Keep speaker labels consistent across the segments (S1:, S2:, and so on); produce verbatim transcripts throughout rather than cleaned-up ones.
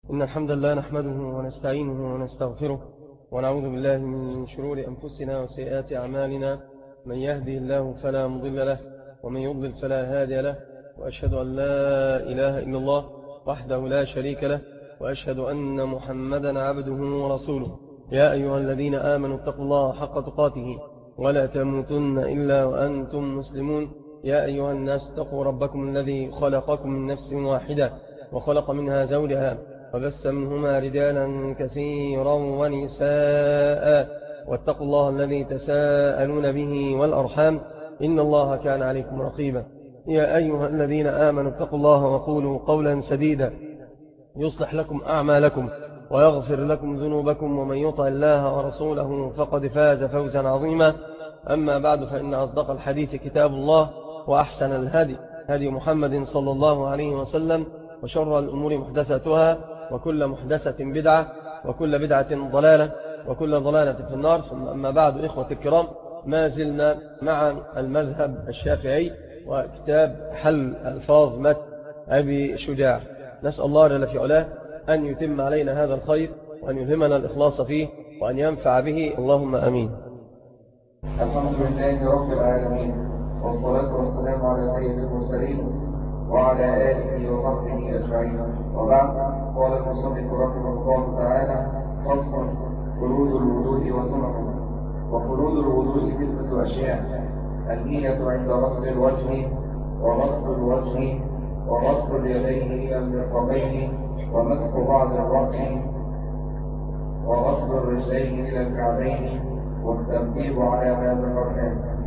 S1: إن الحمد لله نحمده ونستعينه ونستغفره ونعوذ بالله من شرور أنفسنا وسيئات أعمالنا. من يهدي الله فلا مضل له ومن يضلل فلا هادي له، وأشهد أن لا إله إلا الله وحده لا شريك له، وأشهد أن محمدا عبده ورسوله. يا أيها الذين آمنوا اتقوا الله حق تقاته ولا تموتن إلا وأنتم مسلمون. يا أيها الناس اتقوا ربكم الذي خلقكم من نفس واحدة وخلق منها زوجها وبث منهما رجالا كثيرا ونساء، واتقوا الله الذي تساءلون به والأرحام إن الله كان عليكم رقيبا. يا أيها الذين آمنوا اتقوا الله وقولوا قولا سديدا يصلح لكم أعمالكم ويغفر لكم ذنوبكم، ومن يطع الله ورسوله فقد فاز فوزا عظيما. أما بعد، فإن أصدق الحديث كتاب الله، وأحسن الهدي هدي محمد صلى الله عليه وسلم، وشر الأمور محدثاتها، وكل محدثة بدعة، وكل بدعة ضلالة، وكل ضلالة في النار. ثم أما بعد، إخوة الكرام، ما زلنا مع المذهب الشافعي وكتاب حل ألفاظ متن أبي شجاع. نسأل الله جل في علاه أن يتم علينا هذا الخير، وأن يلهمنا الإخلاص فيه، وأن ينفع به، اللهم أمين.
S2: الحمد لله رب العالمين، والصلاة والسلام على سيد المرسلين وعلى آله وصحبه أجمعين، وبعد. قال المصنف رحمه الله تعالى: فصل: فروض الوضوء وسننه. وفروض الوضوء ستة أشياء: النية عند غسل الوجه، وغسل الوجه، وغسل اليدين إلى المرفقين، ومسح بعض الرأس، وغسل الرجلين إلى الكعبين، والترتيب على ما ذكرناه.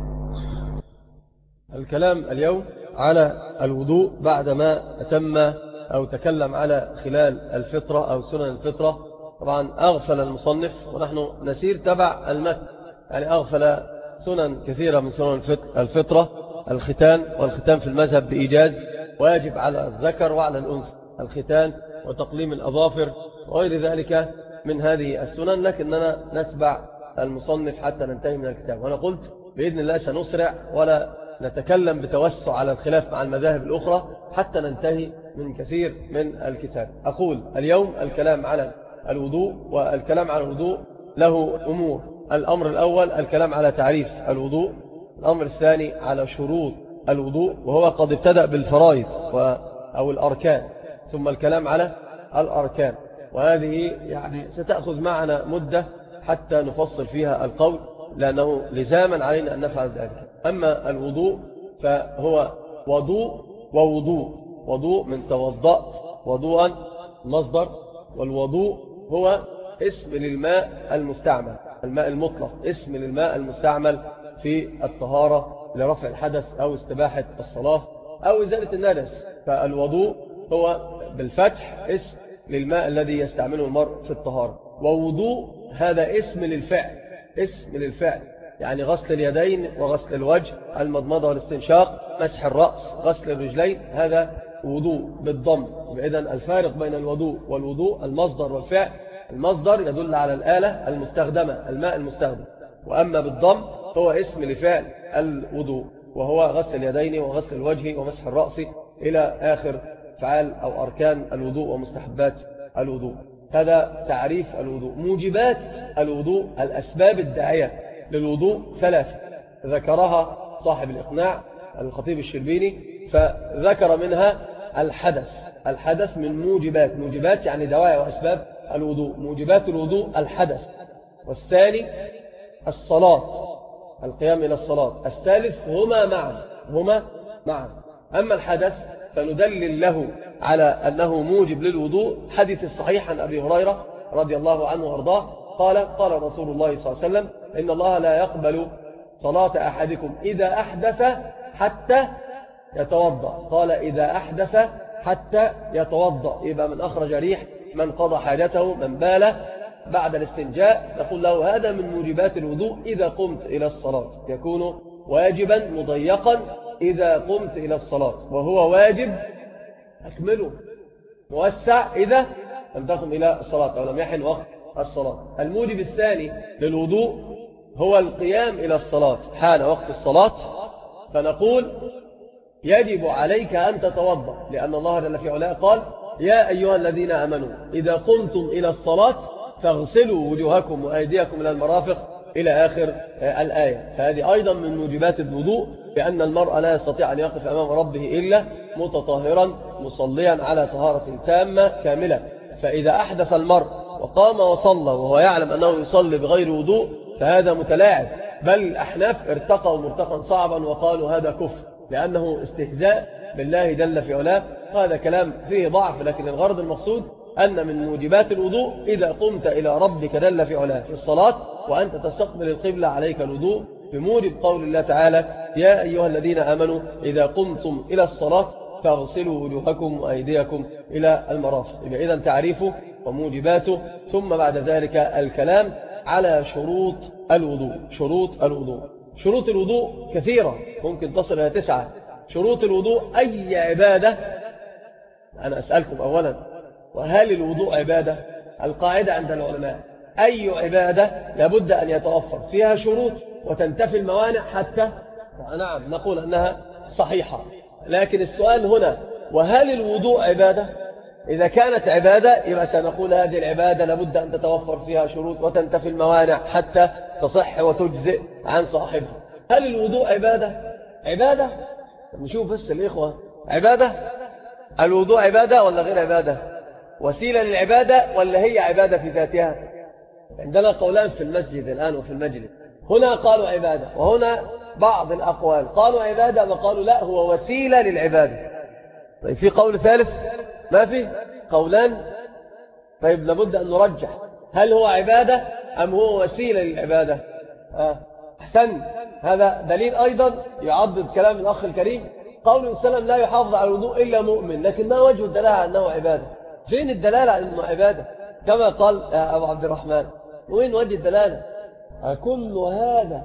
S1: الكلام اليوم على الوضوء بعدما أتم أو تكلم على خلال الفطرة أو سنن الفطرة. طبعا أغفل المصنف، ونحن نسير تبع المتن، يعني أغفل سنن كثيرة من سنن الفطرة: الختان، والختان في المذهب بإيجاز واجب على الذكر وعلى الأنثى، الختان وتقليم الأظافر وغير ذلك من هذه السنن، لكننا نتبع المصنف حتى ننتهي من الكتاب. وأنا قلت بإذن الله سنسرع ولا نتكلم بتوسع على الخلاف مع المذاهب الأخرى حتى ننتهي من كثير من الكتاب. أقول اليوم الكلام على الوضوء، والكلام على الوضوء له أمور: الأمر الأول الكلام على تعريف الوضوء، الأمر الثاني على شروط الوضوء، وهو قد ابتدأ بالفرائض أو الأركان، ثم الكلام على الأركان، وهذه يعني ستأخذ معنا مدة حتى نفصل فيها القول، لأنه لزاما علينا أن نفعل ذلك. أما الوضوء فهو وضوء ووضوء. وضوء من توضأت وضوءا مصدر، والوضوء هو اسم للماء المستعمل، الماء المطلق اسم للماء المستعمل في الطهارة لرفع الحدث أو استباحة الصلاة أو إزالة النجس. فالوضوء هو بالفتح اسم للماء الذي يستعمله المرء في الطهارة. ووضوء هذا اسم للفعل، اسم للفعل، يعني غسل اليدين وغسل الوجه، المضمضة والاستنشاق، مسح الرأس، غسل الرجلين، هذا وضوء بالضم. إذن الفارق بين الوضوء والوضوء المصدر والفعل: المصدر يدل على الآلة المستخدمة، الماء المستخدم، وأما بالضم هو اسم لفعل الوضوء، وهو غسل اليدين وغسل الوجه ومسح الرأس إلى آخر فعال أو أركان الوضوء ومستحبات الوضوء. هذا تعريف الوضوء. موجبات الوضوء، الأسباب الداعية للوضوء ثلاثة ذكرها صاحب الإقناع الخطيب الشربيني، فذكر منها الحدث. الحدث من موجبات، موجبات يعني دواعي وأسباب الوضوء. موجبات الوضوء الحدث. والثاني الصلاة، القيام إلى الصلاة. الثالث هما معا، هما معا. أما الحدث فندلل له على أنه موجب للوضوء حديث الصحيح عن أبي هريرة رضي الله عنه وارضاه قال: قال رسول الله صلى الله عليه وسلم: إن الله لا يقبل صلاة أحدكم إذا أحدث حتى يتوضأ. قال: إذا أحدث حتى يتوضأ. يبقى من أخرج ريح، من قضى حاجته، من بال بعد الاستنجاء، نقول له هذا من موجبات الوضوء إذا قمت إلى الصلاة. يكون واجبا مضيقا إذا قمت إلى الصلاة، وهو واجب أكمله موسع إذا لم تقم إلى الصلاة أو لم يحن وقت الصلاة. الموجب الثاني للوضوء هو القيام إلى الصلاة حان وقت الصلاة، فنقول: يجب عليك أن تتوضأ، لأن الله جل في علاه قال: يا أيها الذين آمنوا إذا قمتم إلى الصلاة فاغسلوا وجوهكم وأيديكم إلى المرافق إلى آخر الآية. فهذه أيضا من موجبات الوضوء، بأن المرء لا يستطيع أن يقف أمام ربه إلا متطهرا مصليا على طهارة تامة كاملة. فإذا أحدث المرء وقام وصلى وهو يعلم أنه يصلي بغير وضوء فهذا متلاعب، بل الأحناف ارتقوا مرتقا صعبا وقالوا هذا كفر، لأنه استهزاء بالله جل في علاه. هذا كلام فيه ضعف، لكن الغرض المقصود أن من موجبات الوضوء إذا قمت إلى ربك جل في علاه في الصلاة وأنت تستقبل القبلة عليك الوضوء، بموجب قول الله تعالى يا أيها الذين آمنوا إذا قمتم إلى الصلاة فاغسلوا وجوهكم وأيديكم إلى المرافق. يبقى إذن تعريفه وموجباته، ثم بعد ذلك الكلام على شروط الوضوء. شروط الوضوء شروط الوضوء كثيرة، ممكن تصل إلى تسعة. شروط الوضوء أي عبادة، أنا أسألكم أولا، وهل الوضوء عبادة؟ القاعدة عند العلماء أي عبادة لابد أن يتوفر فيها شروط وتنتفي الموانع حتى نعم نقول أنها صحيحة. لكن السؤال هنا، وهل الوضوء عبادة؟ إذا كانت عبادة يبقى سنقول هذه العبادة لابد أن تتوفر فيها شروط وتنتفي الموانع حتى تصح وتجزئ عن صاحبها. هل الوضوء عبادة؟ عبادة؟ نشوف بس الإخوة، عبادة؟ الوضوء عبادة ولا غير عبادة؟ وسيلة للعبادة ولا هي عبادة في ذاتها؟ عندنا قولان في المسجد الآن وفي المجلس، هنا قالوا عبادة وهنا بعض الأقوال قالوا عبادة وقالوا لا هو وسيلة للعبادة. طيب في قول ثالث؟ ما في قولان. طيب لابد أن نرجح، هل هو عبادة أم هو وسيلة للعبادة؟ آه. أحسن، هذا دليل أيضا يعضد كلام الأخ الكريم. قول السلام لا يحافظ على الوضوء إلا مؤمن، لكن ما وجه الدلالة على أنه عبادة؟ فين الدلالة على أنه عبادة كما قال أبو عبد الرحمن؟ وين وجه الدلالة؟ كل هذا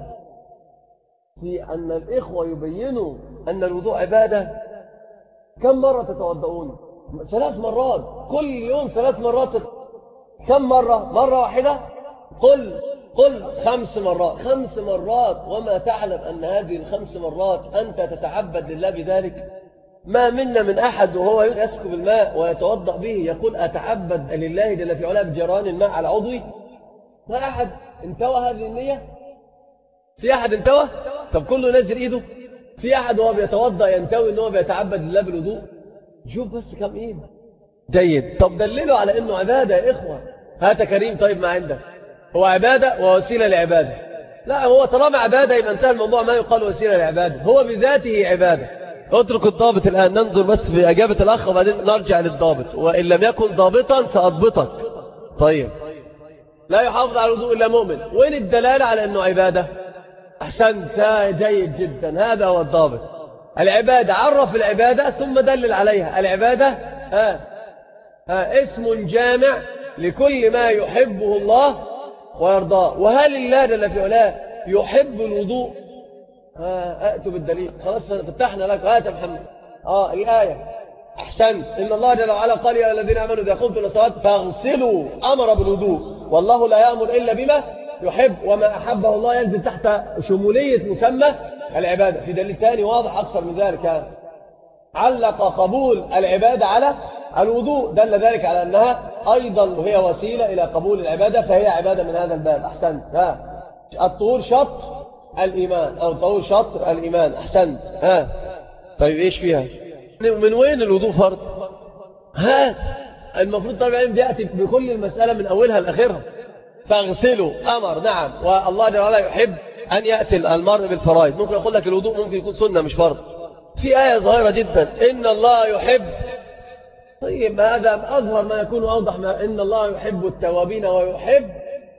S1: في أن الإخوة يبينوا أن الوضوء عبادة. كم مرة تتوضؤون؟ ثلاث مرات كل يوم، ثلاث مرات. كم مرة؟ مرة واحدة؟ قل قل خمس مرات. خمس مرات، وما تعلم أن هذه الخمس مرات أنت تتعبد لله بذلك. ما منا من أحد وهو يسكب الماء ويتوضأ به يقول أتعبد لله جل في علاه بجران الماء على عضوي. ما أحد انتوى هذه النية؟ في أحد انتوى؟ طب كله نزل إيده. في أحد وهو بيتوضأ ينتوي أنه بيتعبد لله بالوضوء؟ شوف بس كم إيد. جيد. طب دللوا على أنه عبادة يا إخوة. هات كريم، طيب ما عندك هو عبادة ووسيلة لعبادة؟ لا، هو طالما عبادة يبقى انتهى الموضوع، ما يقال وسيلة لعبادة، هو بذاته عبادة. اترك الضابط الآن، ننظر بس في إجابة الأخ وبعدين نرجع للضابط، وإن لم يكن ضابطا سأضبطك. طيب، لا يحافظ على الوضوء إلا مؤمن، وين الدلالة على أنه عبادة؟ أحسنت، جيد جدا، هذا هو الضابط. العبادة، عرف العبادة ثم دلل عليها. العبادة ها ها اسم جامع لكل ما يحبه الله ويرضاه. وهل الله جل في علاه يحب الوضوء؟ ها أأتوا بالدليل. خلاص فتحنا لك، هات يا محمد. آه الآية. أحسنت، إن الله جل وعلا قال يا الذين آمنوا إذا قمتم إلى الصلاة فاغسلوا، أمر بالوضوء، والله لا يأمر إلا بما يحب، وما أحبه الله ينزل تحت شمولية مسمى العبادة. في دليل ثاني واضح أكثر من ذلك، علق قبول العبادة على الوضوء، دل ذلك على أنها أيضا هي وسيلة إلى قبول العبادة، فهي عبادة من هذا الباب. أحسنت. ها الطهور شطر الإيمان، أو الطهور شطر الإيمان. أحسنت. ها طيب إيش فيها؟ من وين الوضوء فرض؟ ها المفروض طبعا يأتي بكل المسألة من أولها لآخرها. فاغسلوا، أمر، نعم، والله جل وعلا يحب أن يأتي المرء بالفرائض. ممكن أقول لك الوضوء ممكن يكون سنة مش فرض. في آية ظاهرة جدا، إن الله يحب. طيب هذا أظهر ما يكون، أوضح ما إن الله يحب التوابين ويحب،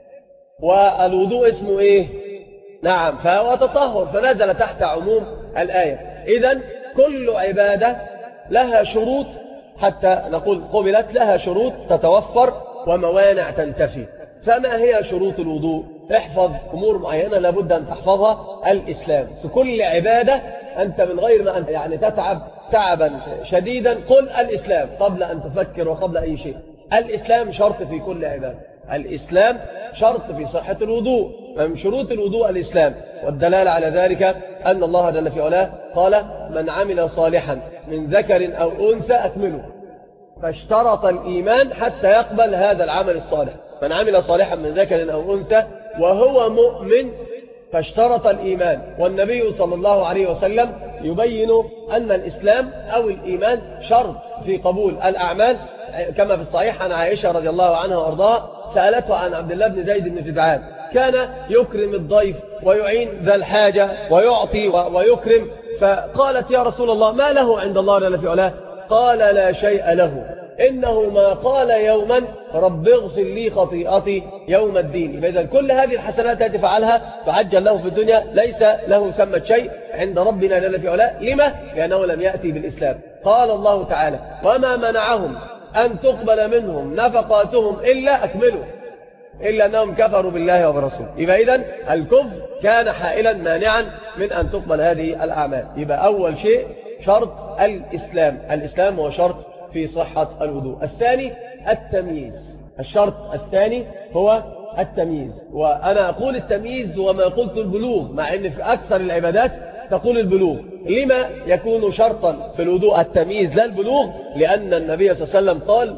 S1: والوضوء اسمه إيه؟ نعم، فهو تطهر، فنزل تحت عموم الآية. إذن كل عبادة لها شروط حتى نقول قبلت، لها شروط تتوفر وموانع تنتفي. فما هي شروط الوضوء؟ احفظ أمور معينة لابد أن تحفظها. الإسلام. في كل عبادة أنت من غير ما أنت يعني تتعب تعبا شديدا قل الإسلام قبل أن تفكر وقبل أي شيء. الإسلام شرط في كل عبادة. الإسلام شرط في صحة الوضوء، فمن شروط الوضوء الإسلام. والدلالة على ذلك أن الله جل في علاه قال من عمل صالحا من ذكر أو أنثى أكمله. فاشترط الإيمان حتى يقبل هذا العمل الصالح. من عمل صالحا من ذكر أو أنثى وهو مؤمن فاشترط الإيمان. والنبي صلى الله عليه وسلم يبين أن الإسلام أو الإيمان شرط في قبول الأعمال، كما في الصحيح عن عائشة رضي الله عنها وأرضاها سألته عن عبد الله بن زيد بن جدعان، كان يكرم الضيف ويعين ذا الحاجة ويعطي ويكرم، فقالت يا رسول الله ما له عند الله جل في علاه؟ قال لا شيء له، إنه ما قال يوما رب اغفر لي خطيئتي يوم الدين. إذا كل هذه الحسنات التي فعلها فعجل له في الدنيا ليس له ثمة شيء عند ربنا جل في علاه. لما؟ لأنه لم يأتي بالإسلام. قال الله تعالى وما منعهم أن تقبل منهم نفقاتهم إلا أكملوا إلا أنهم كفروا بالله وبرسوله. يبقى إذن الكفر كان حائلا مانعا من أن تقبل هذه الأعمال. يبقى أول شيء شرط الإسلام، الإسلام هو شرط في صحة الوضوء. الثاني التمييز، الشرط الثاني هو التمييز. وأنا أقول التمييز وما قلت البلوغ، مع أن في أكثر العبادات تقول البلوغ. لما يكون شرطا في الوضوء التمييز لا البلوغ؟ لأن النبي صلى الله عليه وسلم قال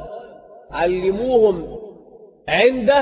S1: علموهم عند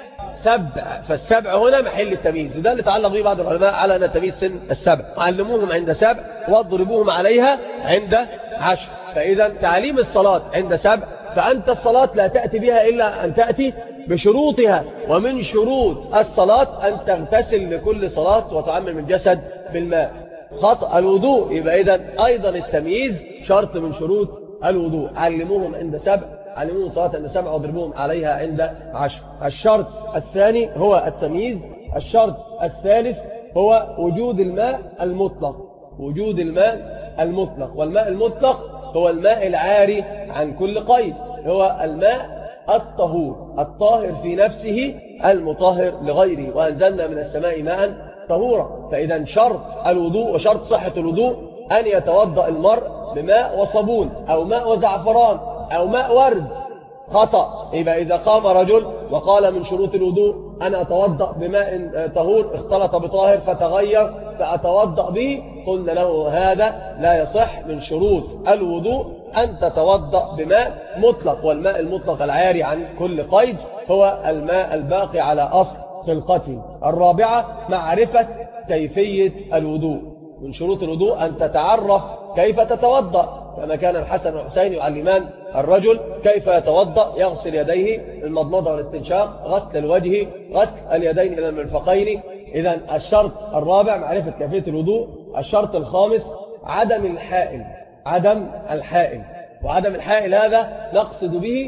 S1: سبع، فالسبع هنا محل التمييز، وده اللي تعلق به بعض العلماء على أن تمييز سن السبع. علموهم عند سبع واضربوهم عليها عند عشر. فإذا تعليم الصلاة عند سبع، فأنت الصلاة لا تأتي بها إلا أن تأتي بشروطها. ومن شروط الصلاة أن تغتسل لكل صلاة وتعمم الجسد بالماء. خطأ الوضوء، يبقى إذن أيضا التمييز شرط من شروط الوضوء. علموهم عند سبع، علموهم صلاة عند سبع واضربوهم عليها عند عشر. الشرط الثاني هو التمييز. الشرط الثالث هو وجود الماء المطلق، وجود الماء المطلق. والماء المطلق هو الماء العاري عن كل قيد، هو الماء الطهور الطاهر في نفسه المطهر لغيره، وأنزلنا من السماء ماء طهورا. فإذا شرط الوضوء وشرط صحة الوضوء أن يتوضأ المرء بماء وصابون أو ماء وزعفران أو ماء ورد. خطأ. يبقى إذا قام رجل وقال من شروط الوضوء أنا أتوضأ بماء طهور اختلط بطاهر فتغير فأتوضأ به، قلنا له هذا لا يصح. من شروط الوضوء أن تتوضأ بماء مطلق، والماء المطلق العاري عن كل قيد هو الماء الباقي على أصل خلقته. الرابعة معرفة كيفية الوضوء. من شروط الوضوء أن تتعرف كيف تتوضأ، كما كان الحسن والحسين يعلمان الرجل كيف يتوضأ، يغسل يديه المضمضة والاستنشاق، غسل الوجه، غسل اليدين إلى المرفقين. إذن الشرط الرابع معرفة كيفية الوضوء. الشرط الخامس عدم الحائل، عدم الحائل. وعدم الحائل هذا نقصد به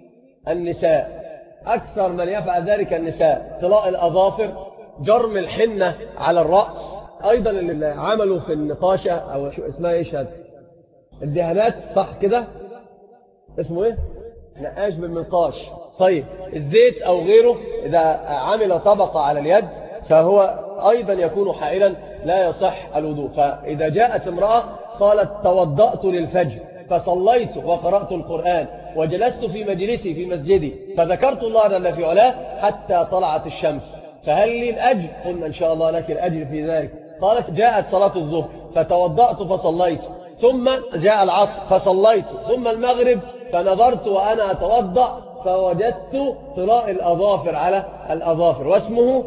S1: النساء، أكثر من يفعل ذلك النساء. طلاء الأظافر، جرم الحنة على الرأس، أيضا اللي عملوا في النقاشة أو شو اسمها إيش هذا الدهانات، صح كده اسمه إيه؟ نقاش بالمنقاش. طيب الزيت أو غيره إذا عمل طبقة على اليد فهو أيضا يكون حائلا لا يصح الوضوء. فإذا جاءت امرأة قالت توضأت للفجر فصليت وقرأت القرآن وجلست في مجلسي في مسجدي فذكرت الله جل في علاه حتى طلعت الشمس، فهل لي الأجر؟ قلنا إن شاء الله لك الأجر في ذلك. قالت جاءت صلاة الظهر فتوضأت فصليت، ثم جاء العصر فصليت، ثم المغرب فنظرت وأنا أتوضأ فوجدت طلاء الأظافر على الأظافر، واسمه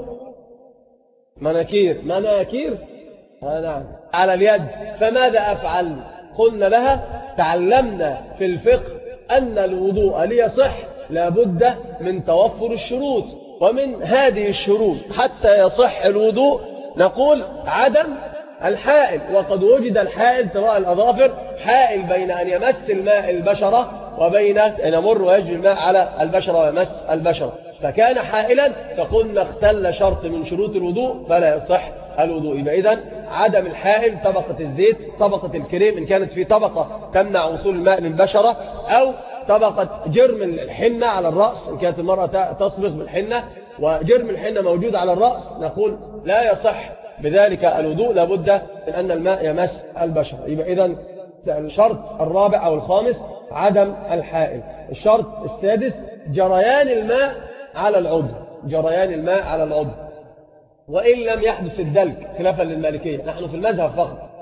S1: مناكير، مناكير آه نعم على اليد. فماذا أفعل؟ قلنا لها تعلمنا في الفقه أن الوضوء ليصح لابد من توفر الشروط، ومن هذه الشروط حتى يصح الوضوء نقول عدم الحائل. وقد وجد الحائل طلاء الأظافر، حائل بين أن يمس الماء البشرة وبين أن يمر ويجري الماء على البشرة ويمس البشرة، فكان حائلا فقلنا اختل شرط من شروط الوضوء فلا يصح الوضوء. يبقى إذن عدم الحائل طبقة الزيت، طبقة الكريم إن كانت في طبقة تمنع وصول الماء للبشرة، أو طبقة جرم الحنة على الرأس إن كانت المرأة تصبغ بالحنة وجرم الحنة موجود على الرأس، نقول لا يصح بذلك الوضوء، لابد من أن الماء يمس البشرة. يبقى إذن الشرط الرابع أو الخامس عدم الحائل. الشرط السادس جريان الماء على العضو، جريان الماء على العضو وإن لم يحدث الدلك، خلافا للمالكية، نحن في المذهب فقط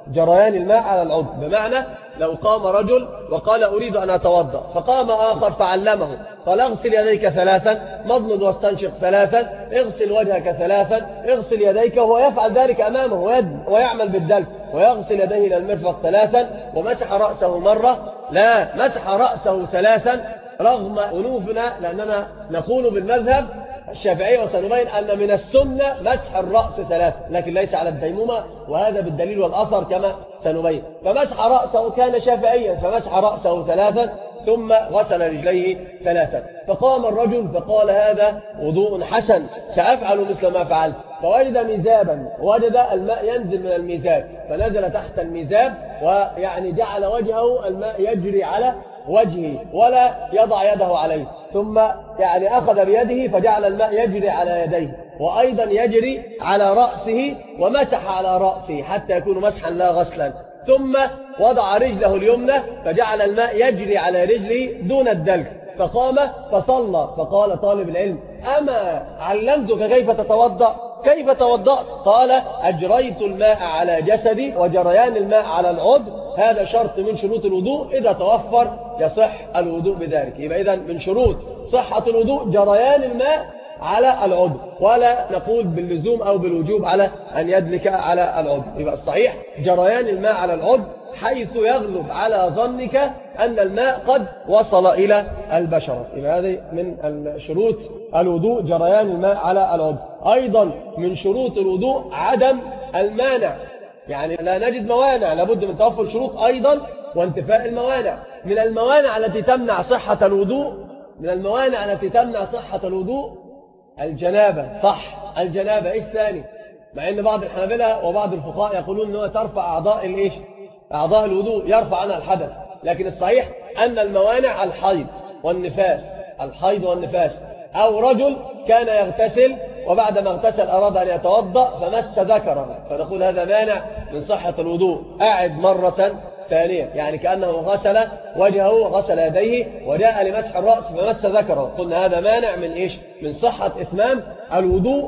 S1: جريان الماء على العضو، بمعنى لو قام رجل وقال أريد أن أتوضأ، فقام آخر فعلمه قال اغسل يديك ثلاثا، مضمض واستنشق ثلاثا، اغسل وجهك ثلاثا، اغسل يديك، وهو يفعل ذلك أمامه ويعمل بالدلك، ويغسل يديه إلى المرفق ثلاثا، ومسح رأسه مرة، لا مسح رأسه ثلاثا، رغم أنوفنا لأننا نقول بالمذهب الشافعي وسنبين أن من السنة مسح الرأس ثلاثة، لكن ليس على الديمومة، وهذا بالدليل والأثر كما سنبين. فمسح رأسه كان شافعيا، فمسح رأسه ثلاثا ثم غسل رجليه ثلاثا. فقام الرجل فقال هذا وضوء حسن، سأفعل مثل ما فعلت. فوجد ميزابا، وجد الماء ينزل من الميزاب، فنزل تحت الميزاب، ويعني جعل وجهه الماء يجري على وجهه ولا يضع يده عليه، ثم يعني أخذ بيده فجعل الماء يجري على يديه، وأيضا يجري على رأسه، ومسح على رأسه حتى يكون مسحا لا غسلا، ثم وضع رجله اليمنى فجعل الماء يجري على رجله دون الدلك، فقام فصلى. فقال طالب العلم أما علمتك كيف تتوضأ؟ كيف توضأت؟ قال أجريت الماء على جسدي، وجريان الماء على العضو هذا شرط من شروط الوضوء، إذا توفر يصح الوضوء بذلك. يبقى إذن من شروط صحة الوضوء جريان الماء على العضو، ولا نقول باللزوم أو بالوجوب على أن يدلك على العضو. يبقى الصحيح جريان الماء على العضو، حيث يغلب على ظنك أن الماء قد وصل إلى البشرة. يبقى هذه من شروط الوضوء جريان الماء على العضو. أيضا من شروط الوضوء عدم المانع، يعني لا نجد موانع، لابد من توفر شروط أيضا وانتفاء الموانع. من الموانع التي تمنع صحة الوضوء من الموانع التي تمنع صحة الوضوء الجنابة. صح، الجنابة. إيش ثاني؟ مع أن بعض الحنابلة وبعض الفقهاء يقولون أنه ترفع أعضاء الإيش؟ أعضاء الوضوء، يرفع عنها الحدث، لكن الصحيح أن الموانع الحيض والنفاس، الحيض والنفاس. أو رجل كان يغتسل وبعد ما اغتسل أراد أن يتوضأ فمس ذكره، فنقول هذا مانع من صحة الوضوء، أعد مرة ثانية، يعني كأنه غسل وجهه وغسل يديه وجاء لمسح الرأس فمس ذكره، قلنا هذا مانع من إيش؟ من صحة إتمام الوضوء.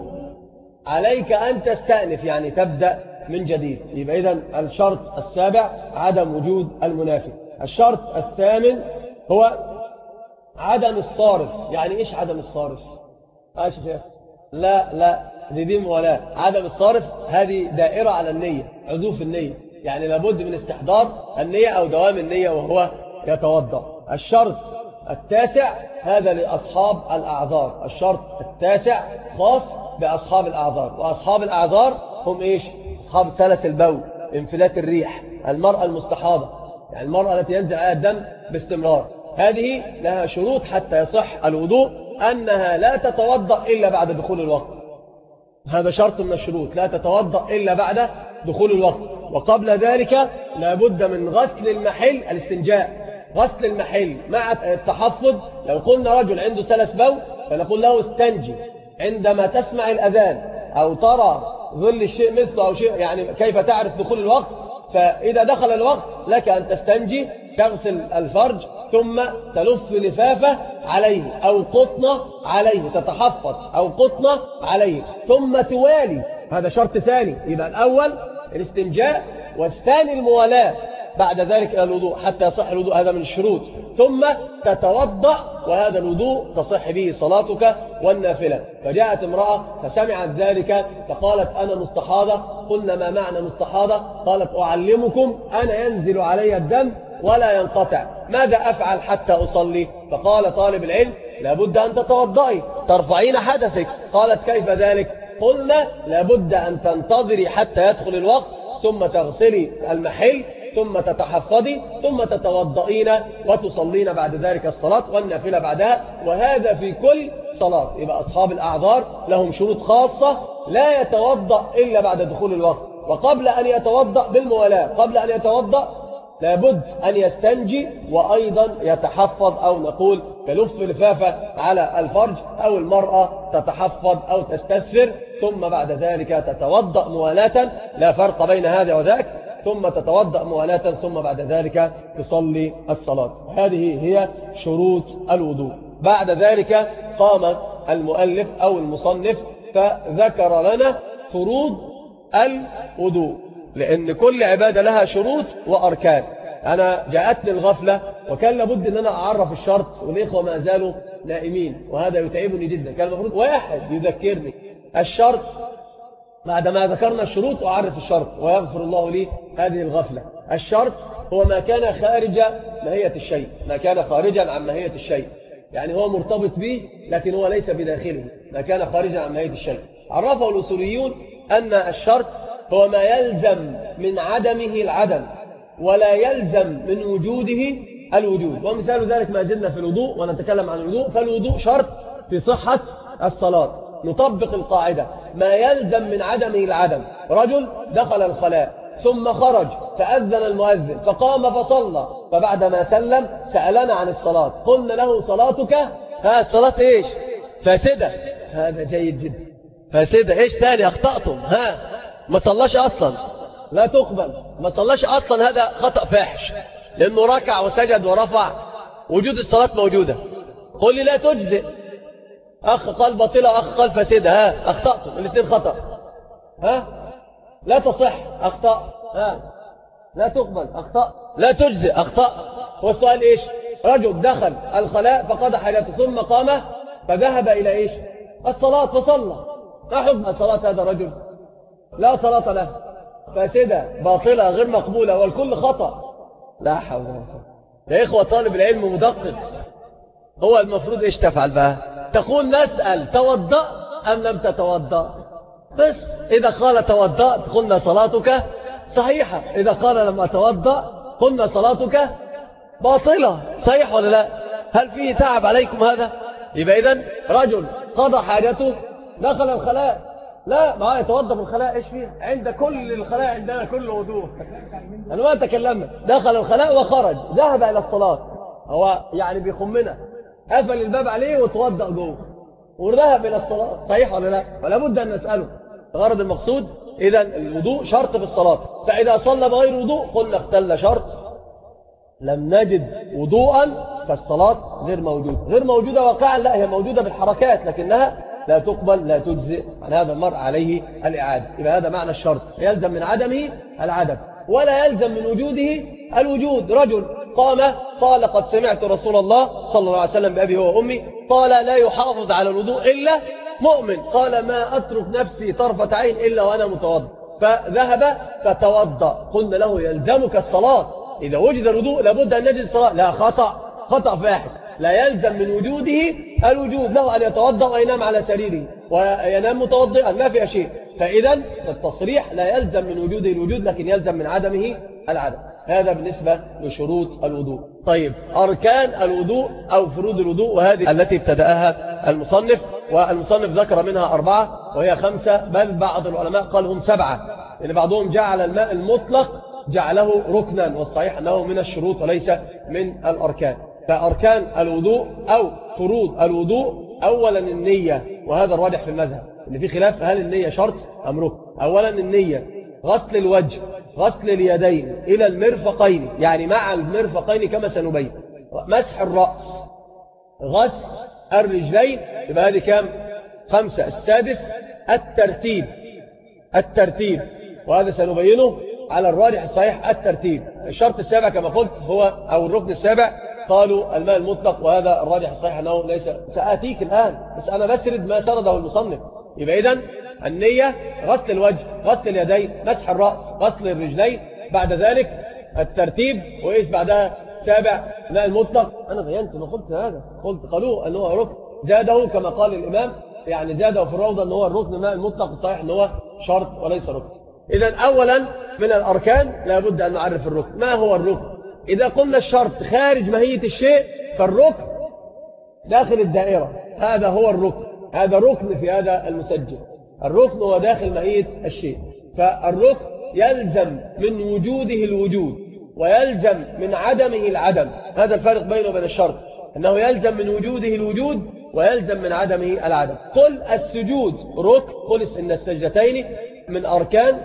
S1: عليك أن تستأنف، يعني تبدأ من جديد. يبقى إذن الشرط السابع عدم وجود المنافي. الشرط الثامن هو عدم الصارف. يعني إيش عدم الصارف؟ آه شيخ، لا لا دي دي ولا عدم الصارف، هذه دائرة على النية، عزوف النية، يعني لابد من استحضار النية أو دوام النية وهو يتوضأ. الشرط التاسع هذا لأصحاب الأعذار، الشرط التاسع خاص بأصحاب الأعذار، وأصحاب الأعذار هم إيش؟ أصحاب سلس البول، انفلات الريح، المرأة المستحاضة، يعني المرأة التي ينزل عليها الدم باستمرار، هذه لها شروط حتى يصح الوضوء، أنها لا تتوضأ إلا بعد دخول الوقت، هذا شرط من الشروط، لا تتوضأ إلا بعد دخول الوقت. وقبل ذلك لابد من غسل المحل، الاستنجاء، غسل المحل مع التحفظ. لو قلنا رجل عنده سلس بول فنقول له استنجي عندما تسمع الأذان أو ترى ظل الشيء مثله أو شيء، يعني كيف تعرف دخول الوقت؟ فإذا دخل الوقت لك أن تستنجي، تغسل الفرج ثم تلف لفافة عليه أو قطنة عليه، تتحفظ أو قطنة عليه، ثم توالي. هذا شرط ثاني، يبقى الأول الاستنجاء والثاني الموالاة بعد ذلك إلى الوضوء حتى يصح الوضوء، هذا من الشروط. ثم تتوضأ، وهذا الوضوء تصح به صلاتك والنافلة. فجاءت امرأة فسمعت ذلك فقالت أنا مستحاضة. قلنا ما معنى مستحاضة؟ قالت أعلمكم، أنا ينزل علي الدم ولا ينقطع، ماذا أفعل حتى أصلي؟ فقال طالب العلم لابد أن تتوضئي ترفعين حدثك. قالت كيف ذلك؟ قلنا لابد أن تنتظري حتى يدخل الوقت ثم تغسلي المحل ثم تتحفظي ثم تتوضئين وتصلين بعد ذلك الصلاة والنافلة بعدها، وهذا في كل صلاة. يبقى أصحاب الأعذار لهم شروط خاصة، لا يتوضأ إلا بعد دخول الوقت، وقبل أن يتوضأ بالموالاة، قبل أن يتوضأ لابد أن يستنجي وأيضا يتحفظ، أو نقول يلف لفافة على الفرج، أو المرأة تتحفظ أو تستثر، ثم بعد ذلك تتوضأ موالاة، لا فرق بين هذا وذاك، ثم تتوضأ موالاة، ثم بعد ذلك تصلي الصلاة. هذه هي شروط الوضوء. بعد ذلك قام المؤلف أو المصنف فذكر لنا فروض الوضوء. لأن كل عبادة لها شروط وأركان. أنا جاءتني الغفلة وكان لابد أن أنا أعرف الشرط، والإخوة ما زالوا نائمين وهذا يتعبني جدا. كان المفروض واحد يذكرني الشرط بعد ما ذكرنا الشروط، وأعرف الشرط ويغفر الله لي هذه الغفلة. الشرط هو ما كان خارج ماهية الشيء، ما كان خارجا عن ماهية الشيء، يعني هو مرتبط به لكن هو ليس بداخله، ما كان خارجا عن ماهية الشيء. عرفه الأصوليون أن الشرط هو ما يلزم من عدمه العدم ولا يلزم من وجوده الوجود. ومثال ذلك ما زلنا في الوضوء ونتكلم عن الوضوء، فالوضوء شرط في صحة الصلاة. نطبق القاعدة ما يلزم من عدمه العدم. رجل دخل الخلاء ثم خرج فأذن المؤذن فقام فصلى، فبعدما سلم سألنا عن الصلاة، قلنا له صلاتك ها الصلاة ايش؟ فاسدة. هذا جيد جدا. فاسدة ايش تاني؟ اخطأتم، ها ما صلاش اصلا، لا تقبل، ما صلاش اصلا، هذا خطأ فاحش لانه ركع وسجد ورفع، وجود الصلاة موجودة. قل لي لا تجزئ، اخ قال باطلة واخ قال فاسدة، ها اخطأتم الاثنين خطأ، ها لا تصح، اخطأ، ها لا تقبل، اخطأ، لا تجزئ، اخطأ. والسؤال ايش؟ رجل دخل الخلاء فقضى حاجته ثم قام فذهب الى ايش؟ الصلاة فصلى، ما حكم صلاة هذا الرجل؟ لا صلاة له، فاسدة باطلة غير مقبولة والكل خطأ. لا حول ولا قوة. يا إخوة طالب العلم مدقق، هو المفروض إيش تفعل بقى؟ تقول نسأل توضأ أم لم تتوضأ؟ بس إذا قال توضأت قلنا صلاتك صحيحة، إذا قال لم أتوضأ قلنا صلاتك باطلة. صحيح ولا لا؟ هل فيه تعب عليكم هذا؟ يبقى إذن رجل قضى حاجته دخل الخلاء، لا ما يتوضأ في الخلاء، ايش فيه؟ عند كل الخلاء عندنا كل وضوء. انا ما تكلمنا، دخل الخلاء وخرج ذهب الى الصلاة، هو يعني بيخمنا، قفل الباب عليه وتوضأ جوه وذهب الى الصلاة. صحيح ولا لا؟ ولا بد ان نسأله. غرض المقصود اذا الوضوء شرط في الصلاة، فاذا صلى بغير وضوء قلنا اختل شرط، لم نجد وضوءا فالصلاة غير موجودة. غير موجودة واقعا، لا هي موجودة بالحركات لكنها لا تقبل لا تجزئ، عن هذا المرء عليه الإعادة. يبقى هذا معنى الشرط، يلزم من عدمه العدم ولا يلزم من وجوده الوجود. رجل قام قال قد سمعت رسول الله صلى الله عليه وسلم بأبي هو وأمي قال لا يحافظ على الوضوء إلا مؤمن، قال ما أترك نفسي طرفة عين إلا وأنا متوضأ، فذهب فتوضأ، قلنا له يلزمك الصلاة، إذا وجد الوضوء لابد أن نجد الصلاة. لا، خطأ، خطأ فاحش، لا يلزم من وجوده الوجود، له أن يتوضأ وينام على سريره وينام متوضئا ما فيها شيء. فإذا التصريح لا يلزم من وجوده الوجود لكن يلزم من عدمه العدم. هذا بالنسبة لشروط الوضوء. طيب أركان الوضوء أو فروض الوضوء، وهذه التي ابتدأها المصنف، والمصنف ذكر منها أربعة وهي خمسة، بل بعض العلماء قال هم سبعة، لأن بعضهم جعل الماء المطلق جعله ركنا، والصحيح أنه من الشروط وليس من الأركان. فأركان الوضوء أو فروض الوضوء، أولا النية، وهذا الراجح في المذهب إن في خلاف هل النية شرط أم ركن. أولا النية، غسل الوجه، غسل اليدين إلى المرفقين، يعني مع المرفقين كما سنبين، مسح الرأس، غسل الرجلين، يبقى هذه كام؟ خمسة. السادس الترتيب، الترتيب وهذا سنبينه على الراجح الصحيح الترتيب. الشرط السابع كما قلت هو أو الركن السابع قالوا الماء المطلق، وهذا الراجح الصحيح أنه ليس، سآتيك الآن بس أنا بسرد ما سرده المصنف. يبقى إذن النية، غسل الوجه، غسل اليدين، مسح الرأس، غسل الرجلين، بعد ذلك الترتيب، وإيش بعدها؟ سابع الماء المطلق. أنا بينت ما قلت هذا، قلت قالوا أنه ركن، زاده كما قال الإمام، يعني زاده في الروضة أنه الركن الماء المطلق، الصحيح أنه شرط وليس ركن. إذن أولا من الأركان لابد أن نعرف الركن. ما هو الركن؟ إذا قلنا الشرط خارج ماهية الشيء فالركن داخل الدائرة، هذا هو الركن، هذا ركن في هذا المسجل. الركن هو داخل ماهية الشيء، فالركن يلزم من وجوده الوجود ويلزم من عدمه العدم. هذا الفرق بينه وبين الشرط، أنه يلزم من وجوده الوجود ويلزم من عدمه العدم. قل السجود ركن، قل إن السجدتين من أركان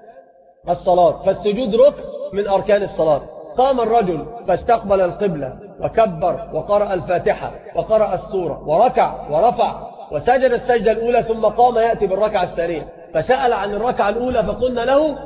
S1: الصلاة، فالسجود ركن من أركان الصلاة. قام الرجل فاستقبل القبلة وكبر وقرأ الفاتحة وقرأ السورة وركع ورفع وسجد السجدة الأولى ثم قام يأتي بالركعة الثانية، فسأل عن الركعة الأولى فقلنا له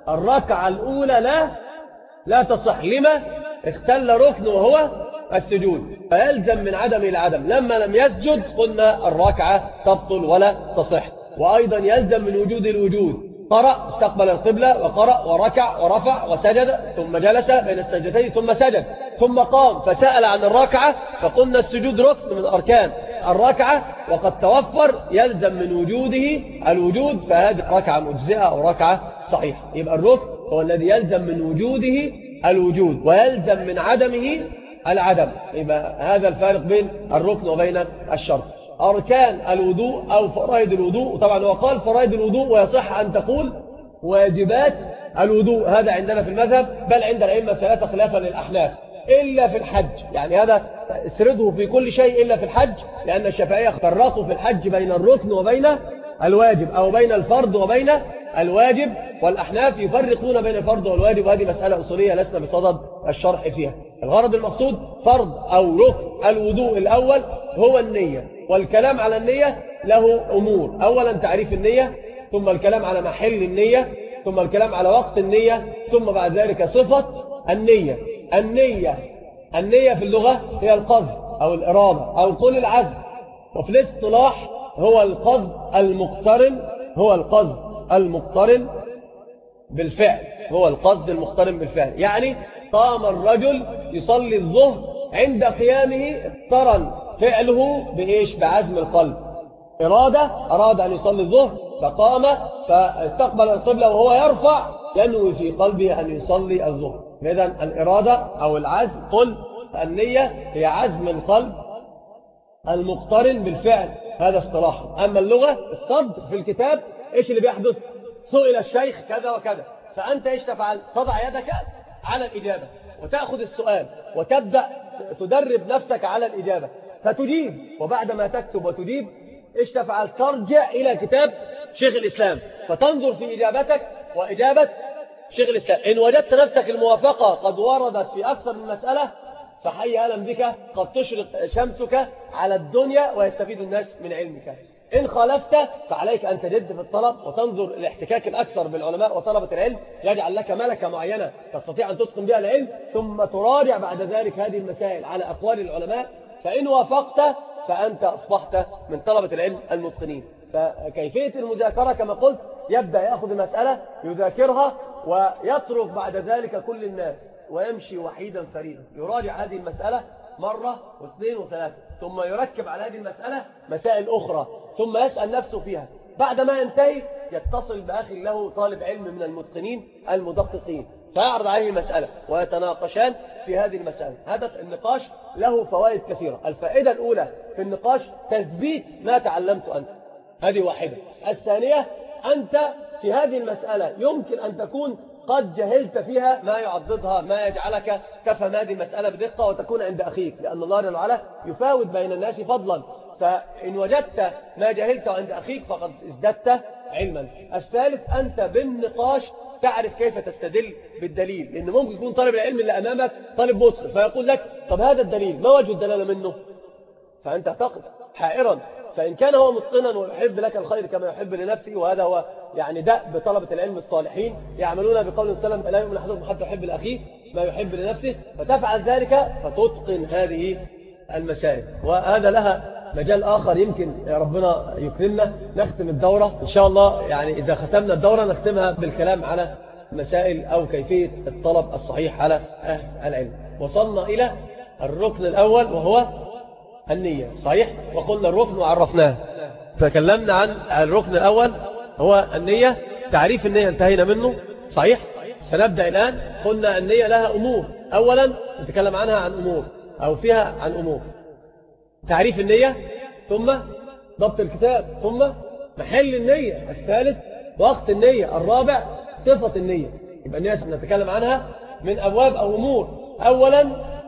S1: الركعة الأولى لا لا تصح. لما؟ اختل ركن وهو السجود، فيلزم من عدم إلى عدم. لما لم يسجد قلنا الركعة تبطل ولا تصح. وأيضا يلزم من وجود الوجود، قرأ استقبل القبلة وقرأ وركع ورفع وسجد ثم جلس بين السجدتين ثم سجد ثم قام فسأل عن الركعة، فقلنا السجود ركن من أركان الركعة وقد توفر، يلزم من وجوده الوجود، فهذه ركعة مجزئة أو ركعة صحيحة. يبقى الركن هو الذي يلزم من وجوده الوجود ويلزم من عدمه العدم. يبقى هذا الفارق بين الركن وبين الشرط. أركان الوضوء أو فرائض الوضوء، طبعا هو قال فرائض الوضوء ويصح أن تقول واجبات الوضوء، هذا عندنا في المذهب بل عند الأئمة الثلاثة خلافا للأحناف، إلا في الحج. يعني هذا اسرده في كل شيء إلا في الحج، لأن الشافعية فرقوا في الحج بين الركن وبين الواجب أو بين الفرض وبين الواجب، والأحناف يفرقون بين الفرض والواجب، وهذه مسألة أصولية لسنا بصدد الشرح فيها. الغرض المقصود فرض أو ركن الوضوء الأول هو النية، والكلام على النية له أمور. أولا تعريف النية، ثم الكلام على محل النية، ثم الكلام على وقت النية، ثم بعد ذلك صفة النية. النية النية في اللغة هي القصد أو الإرادة أو قول العزم، وفي الاصطلاح هو القصد المقترن هو القصد المقترن بالفعل هو القصد المقترن بالفعل. يعني قام الرجل يصلي الظهر، عند قيامه اقترن فعله بإيش؟ بعزم القلب. إرادة أراد أن يصلي الظهر فقام فاستقبل القبلة وهو يرفع ينوي في قلبه أن يصلي الظهر. إذن الإرادة أو العزم، قل النية هي عزم القلب المقترن بالفعل، هذا اصطلاح. أما اللغة الصدق في الكتاب إيش اللي بيحدث؟ سئل الشيخ كذا وكذا، فأنت إيش تفعل؟ تضع يدك على الإجابة وتأخذ السؤال وتبدأ تدرب نفسك على الإجابة فتجيب، وبعد ما تكتب وتجيب إيش تفعل؟ ترجع إلى كتاب شيخ الإسلام فتنظر في إجابتك وإجابة شيخ الإسلام. إن وجدت نفسك الموافقة قد وردت في أكثر من مسألة فحي أهلا بك، قد تشرق شمسك على الدنيا ويستفيد الناس من علمك. إن خالفت فعليك أن تجد في الطلب وتنظر الاحتكاك الأكثر بالعلماء وطلبة العلم، يجعل لك ملكة معينة تستطيع أن تتقن بها العلم، ثم تراجع بعد ذلك هذه المسائل على أقوال العلماء، فإن وافقت فأنت أصبحت من طلبة العلم المتقنين. فكيفية المذاكرة كما قلت، يبدأ يأخذ المسألة يذاكرها ويترك بعد ذلك كل الناس ويمشي وحيدا فريدا، يراجع هذه المسألة مرة واثنين وثلاثة، ثم يركب على هذه المسألة مسائل أخرى، ثم يسأل نفسه فيها. بعد ما ينتهي يتصل بأخ له طالب علم من المتقنين المدققين فيعرض عليه المسألة ويتناقشان في هذه المسألة. هذا النقاش له فوائد كثيرة. الفائدة الأولى في النقاش تثبيت ما تعلمت أنت، هذه واحدة. الثانية، أنت في هذه المسألة يمكن أن تكون قد جهلت فيها ما يعضدها، ما يجعلك تفهم هذه المسألة بدقة وتكون عند أخيك، لأن الله جل وعلا يفاوت بين الناس فضلا. فإن وجدت ما جهلت عند أخيك فقد ازددت علما. الثالث، أنت بالنقاش تعرف كيف تستدل بالدليل، لأن ممكن يكون طالب العلم اللي أمامك طالب متقن فيقول لك طب هذا الدليل ما وجه الدلالة منه، فأنت تقف حائرا. فإن كان هو متقنا ويحب لك الخير كما يحب لنفسه، وهذا هو يعني دأب بطلبة العلم الصالحين، يعملون بقول وسلم لا يؤمن أحدكم حتى يحب لأخيه ما يحب لنفسه، فتفعل ذلك فتتقن هذه المسائل. وهذا لها مجال آخر يمكن ربنا يكرمنا نختم الدورة إن شاء الله. يعني إذا ختمنا الدورة نختمها بالكلام على مسائل أو كيفية الطلب الصحيح على أهل العلم. وصلنا إلى الركن الأول وهو النية، صحيح؟ وقلنا الركن وعرفناه، فكلمنا عن الركن الأول هو النية. تعريف النية انتهينا منه، صحيح؟ سنبدأ الآن. قلنا النية لها أمور، أولا نتكلم عنها عن أمور أو فيها عن أمور. تعريف النية، ثم ضبط الكتاب، ثم محل النية، الثالث وقت النية، الرابع صفة النية. يبقى النية نتكلم عنها من أبواب أو أمور. أولا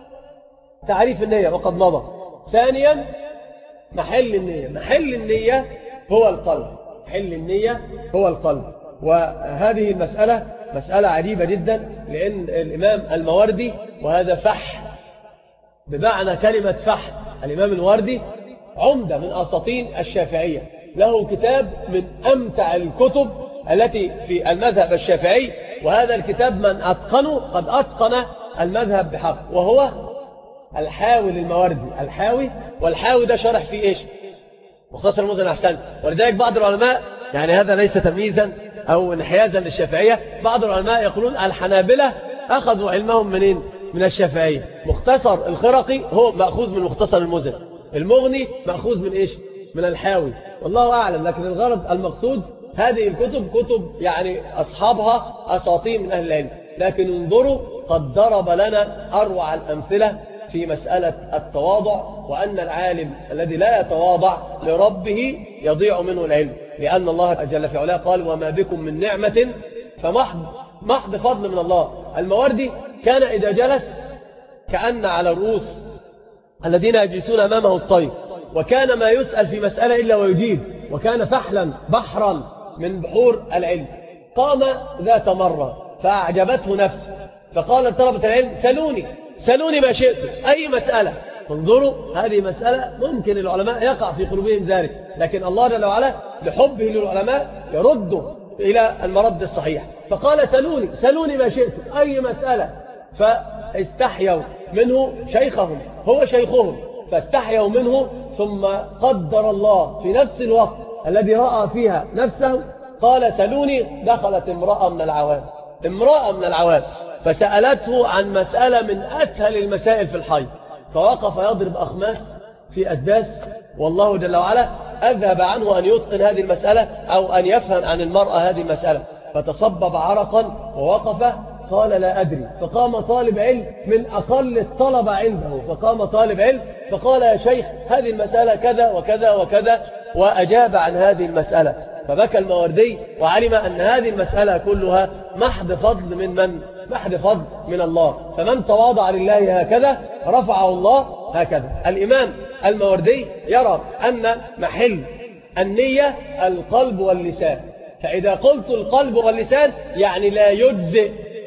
S1: تعريف النية وقد مضى. ثانيا محل النية، محل النية هو القلب، محل النية هو القلب. وهذه المسألة مسألة عجيبة جدا، لأن الإمام الموردي، وهذا فح بمعنى كلمة فح، الإمام الوردي عمدة من أساطين الشافعية، له كتاب من أمتع الكتب التي في المذهب الشافعي وهذا الكتاب من أتقنه قد أتقن المذهب بحق، وهو الحاوي للمواردي. الحاوي، والحاوي ده شرح فيه إيش؟ مختصر المزن أحسن. ولذلك بعض العلماء، يعني هذا ليس تمييزا أو انحيازا للشافعية، بعض العلماء يقولون الحنابلة أخذوا علمهم منين؟ من الشافعية. مختصر الخرقي هو مأخوذ من مختصر المزن، المغني مأخوذ من إيش؟ من الحاوي، والله أعلم. لكن الغرض المقصود هذه الكتب كتب يعني أصحابها أساطين من أهل العلم. لكن انظروا قد ضرب لنا أروع الأمثلة في مسألة التواضع، وأن العالم الذي لا يتواضع لربه يضيع منه العلم، لأن الله جل في علاه قال وما بكم من نعمة فمحض محض فضل من الله. المواردي كان إذا جلس كأن على الرؤوس الذين يجلسون أمامه الطير، وكان ما يسأل في مسألة إلا ويجيب، وكان فحلا بحرا من بحور العلم. قام ذات مرة فأعجبته نفسه، فقال طلبة العلم سلوني سلوني ما شئتم أي مسألة. انظروا، هذه مسألة ممكن العلماء يقع في قلوبهم ذلك، لكن الله جل وعلا لحبه للعلماء يرده إلى المرد الصحيح. فقال سلوني سلوني ما شئتم أي مسألة. فاستحيوا منه شيخهم، هو شيخهم، فاستحيوا منه. ثم قدر الله في نفس الوقت الذي رأى فيها نفسه قال سلوني. دخلت امرأة من العوام امرأة من العوام فسألته عن مسألة من أسهل المسائل في الحي، فوقف يضرب أخماس في أسداس، والله جل وعلا أذهب عنه أن يتقن هذه المسألة أو أن يفهم عن المرأة هذه المسألة. فتصبب عرقا ووقف قال لا أدري. فقام طالب علم من أقل الطلبة عنده، فقام طالب علم فقال يا شيخ هذه المسألة كذا وكذا وكذا، وأجاب عن هذه المسألة. فبكى المواردي وعلم أن هذه المسألة كلها محض فضل من من؟ محض فضل من الله. فمن تواضع لله هكذا رفعه الله هكذا. الإمام المواردي يرى أن محل النية القلب واللسان، فإذا قلت القلب واللسان يعني لا يجزئ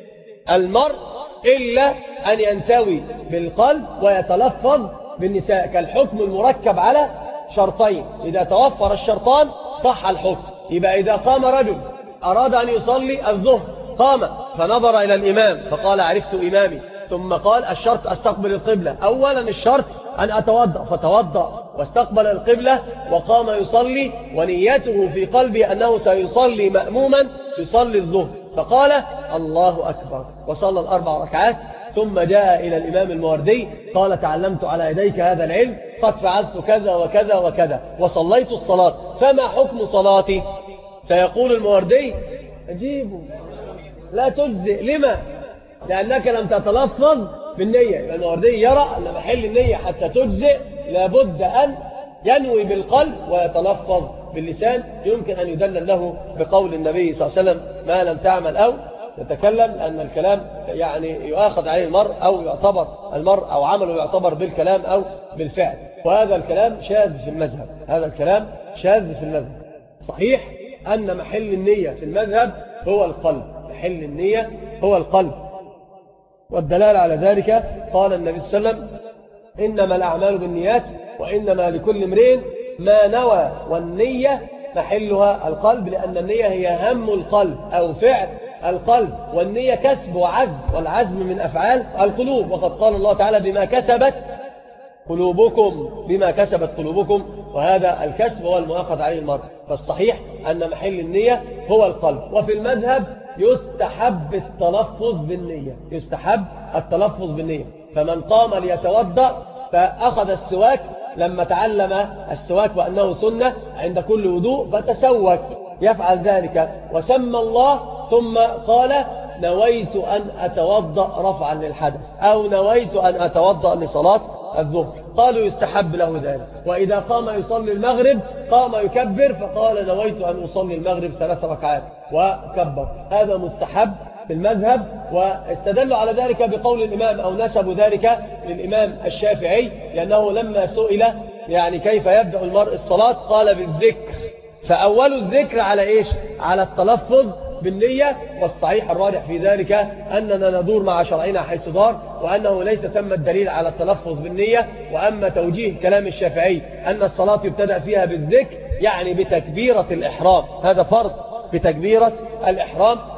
S1: المرء إلا أن ينتوي بالقلب ويتلفظ بالنساء، كالحكم المركب على شرطين، إذا توفر الشرطان صح الحكم. يبقى إذا قام رجل أراد أن يصلي الظهر، قام فنظر إلى الإمام فقال عرفت إمامي، ثم قال الشرط أستقبل القبلة. أولا الشرط أن أتوضأ، فتوضأ واستقبل القبلة وقام يصلي، ونيته في قلبه أنه سيصلي مأموما يصلي الظهر، فقال الله أكبر وصلى الأربع ركعات. ثم جاء إلى الإمام المواردي قال تعلمت على يديك هذا العلم، قد فعلت كذا وكذا وكذا وصليت الصلاة، فما حكم صلاتي؟ سيقول المواردي أجيبوا لا تجزئ. لما؟ لأنك لم تتلفظ بالنية. المواردي يرى أن محل النية حتى تجزئ لابد أن ينوي بالقلب ويتلفظ باللسان. يمكن أن يدلل له بقول النبي صلى الله عليه وسلم ما لم تعمل أو تتكلم، لأن الكلام يعني يؤاخذ عليه المرء أو يعتبر المرء أو عمله يعتبر بالكلام أو بالفعل. وهذا الكلام شاذ في المذهب، هذا الكلام شاذ في المذهب. صحيح أن محل النية في المذهب هو القلب، محل النية هو القلب. والدلالة على ذلك قال النبي صلى الله عليه وسلم إنما الأعمال بالنيات وإنما لكل امرئ ما نوى، والنية محلها القلب، لأن النية هي هم القلب أو فعل القلب، والنية كسب وعزم، والعزم من أفعال القلوب. وقد قال الله تعالى بما كسبت قلوبكم بما كسبت قلوبكم، وهذا الكسب هو المؤاخذ عليه المرء. فالصحيح أن محل النية هو القلب. وفي المذهب يستحب التلفظ بالنية، يستحب التلفظ بالنية. فمن قام ليتوضأ فأخذ السواك لما تعلم السواك وأنه سنة عند كل وضوء فتسوك، يفعل ذلك وسمى الله، ثم قال نويت أن أتوضأ رفعا للحدث أو نويت أن أتوضأ لصلاة الظهر، قالوا يستحب له ذلك. وإذا قام يصلي المغرب قام يكبر فقال نويت أن أصلي المغرب ثلاث ركعات وكبر، هذا مستحب في المذهب. واستدلوا على ذلك بقول الإمام أو نسبوا ذلك للإمام الشافعي، لأنه لما سئل يعني كيف يبدأ المرء الصلاة قال بالذكر، فأول الذكر على إيش؟ على التلفظ بالنية. والصحيح الراجح في ذلك أننا ندور مع شرعنا حيث دار، وأنه ليس ثم الدليل على التلفظ بالنية. وأما توجيه كلام الشافعي أن الصلاة يبتدأ فيها بالذكر يعني بتكبيرة الإحرام، هذا فرض بتكبيرة الإحرام،